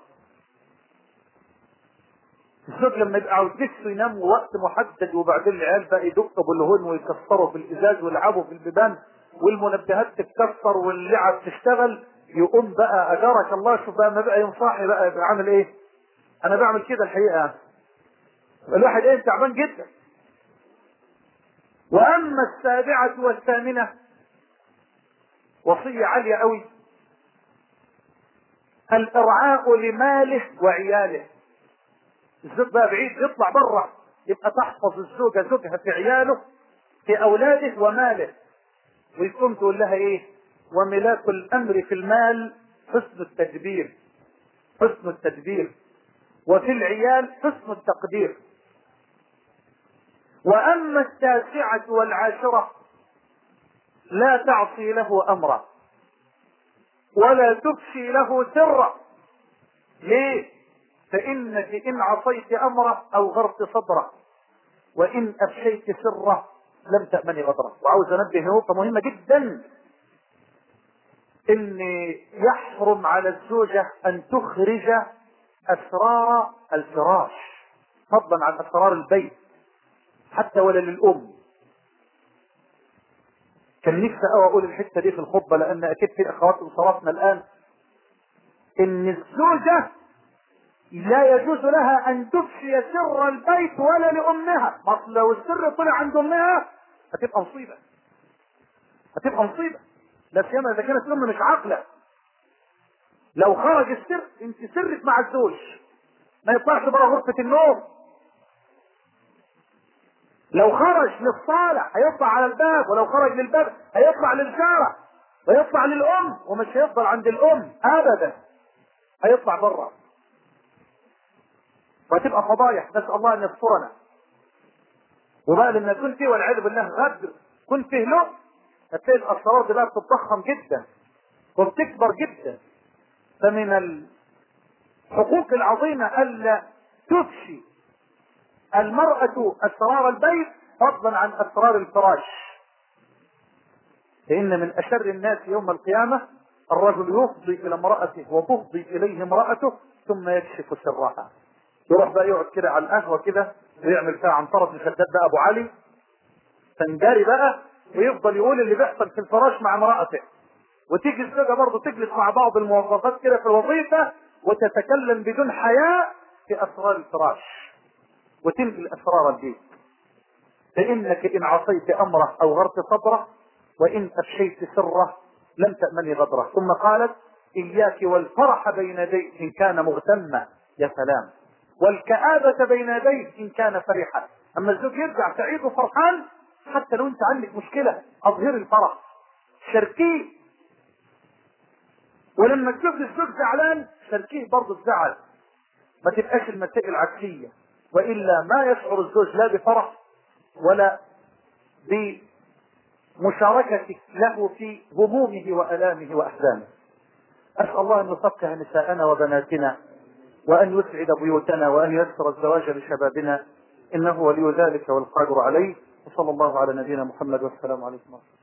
الزوج لما يبقى عاوز نفسه ينام وقت محدد، وبعدين العيال بقى يدقوا بالهون ويكسروا في الازاز ويلعبوا في البيبان والمنبهات تتكسر واللعب تشتغل، يقوم بقى اجرك الله شوف بقى ما بقى ينصحي بقى يبقى عامل ايه. انا بعمل كده الحقيقه، الواحد تعبان جدا. واما السابعة والثامنة وصية عالية قوي، الارعاء لماله وعياله. الزوج بقى بعيد يطلع بره، يبقى تحفظ الزوجة زوجها في عياله في اولاده وماله، ويكون تقول لها ايه؟ وملاك الامر في المال حسن التدبير، حسن التدبير، وفي العيال حسن التقدير. واما التاسعة والعاشرة لا تعصي له امرا ولا تفشي له سرا. ليه؟ فانك ان عصيت امره اوغرت صدره، وان افشيت سره لم تأمني غدره. وعاوز انبه نقطة مهمة جدا، ان يحرم على الزوجة ان تخرج اسرار الفراش فضلا عن اسرار البيت حتى ولا للام. كان نفسي اقول الحته دي في الخطبه، لان اكيد في اخوات وصلاتنا الان ان الزوجه لا يجوز لها ان تفشي سر البيت ولا لامها. اصل لو السر طلع عند امها هتبقى مصيبه، هتبقى مصيبه، لا سيما اذا كانت الام مش عاقله. لو خرج السر، انت سرك مع الزوج ما يطلعش بره غرفه النوم. لو خرج للصالة هيطلع على الباب، ولو خرج للباب هيطلع للشارع. ويطلع للأم، ومش هيفضل عند الأم أبدا، هيطلع بره، وهتبقى فضايح. نسأل الله أن يسترنا. وبقى لما يكون فيه والعياذ بالله غدر كن فيه له، هتلاقي الأسرار دي بقى بتتضخم جدا وبتكبر جدا. فمن الحقوق العظيمة ألا تفشي المرأة أسرار البيت فضلا عن أسرار الفراش. فإن من أشر الناس يوم القيامة الرجل يفضي إلى امرأته وتفضي إليه امرأته ثم يكشف سرها. يروح بقى يقعد كده على القهوة كده ويعمل فيها عنترة بن شداد ده أبو علي سنجاري بقى، ويفضل يقول اللي بيحصل في الفراش مع امرأته. وتيجي الزوجة برضه تجلس مع بعض الموظفات كده في الوظيفة وتتكلم بدون حياء في أسرار الفراش وتنقل أسرار البيت. فإنك إن عصيت أمره أو غرت صدره وإن أفشيت سره لم تأمني غدره. ثم قالت إياك والفرح بين يديه إن كان مغتما، يا سلام، والكآبة بين يديه إن كان فرحا. أما الزوج يرجع سعيد وفرحان، حتى لو أنت عندك مشكلة أظهر الفرح، شاركيه. ولما تشوف الزوج زعلان شاركيه برضه الزعل، ما تبقاش المسائل عكسية، وإلا ما يشعر الزوج لا بفرح ولا بمشاركتك له في همومه وألامه وأحزانه. أسأل الله أن يفقه نساءنا وبناتنا وأن يسعد بيوتنا وأن ييسر الزواج لشبابنا، إنه ولي ذلك والقادر عليه. وصلى الله على نبينا محمد والسلام عليكم ورحمة الله.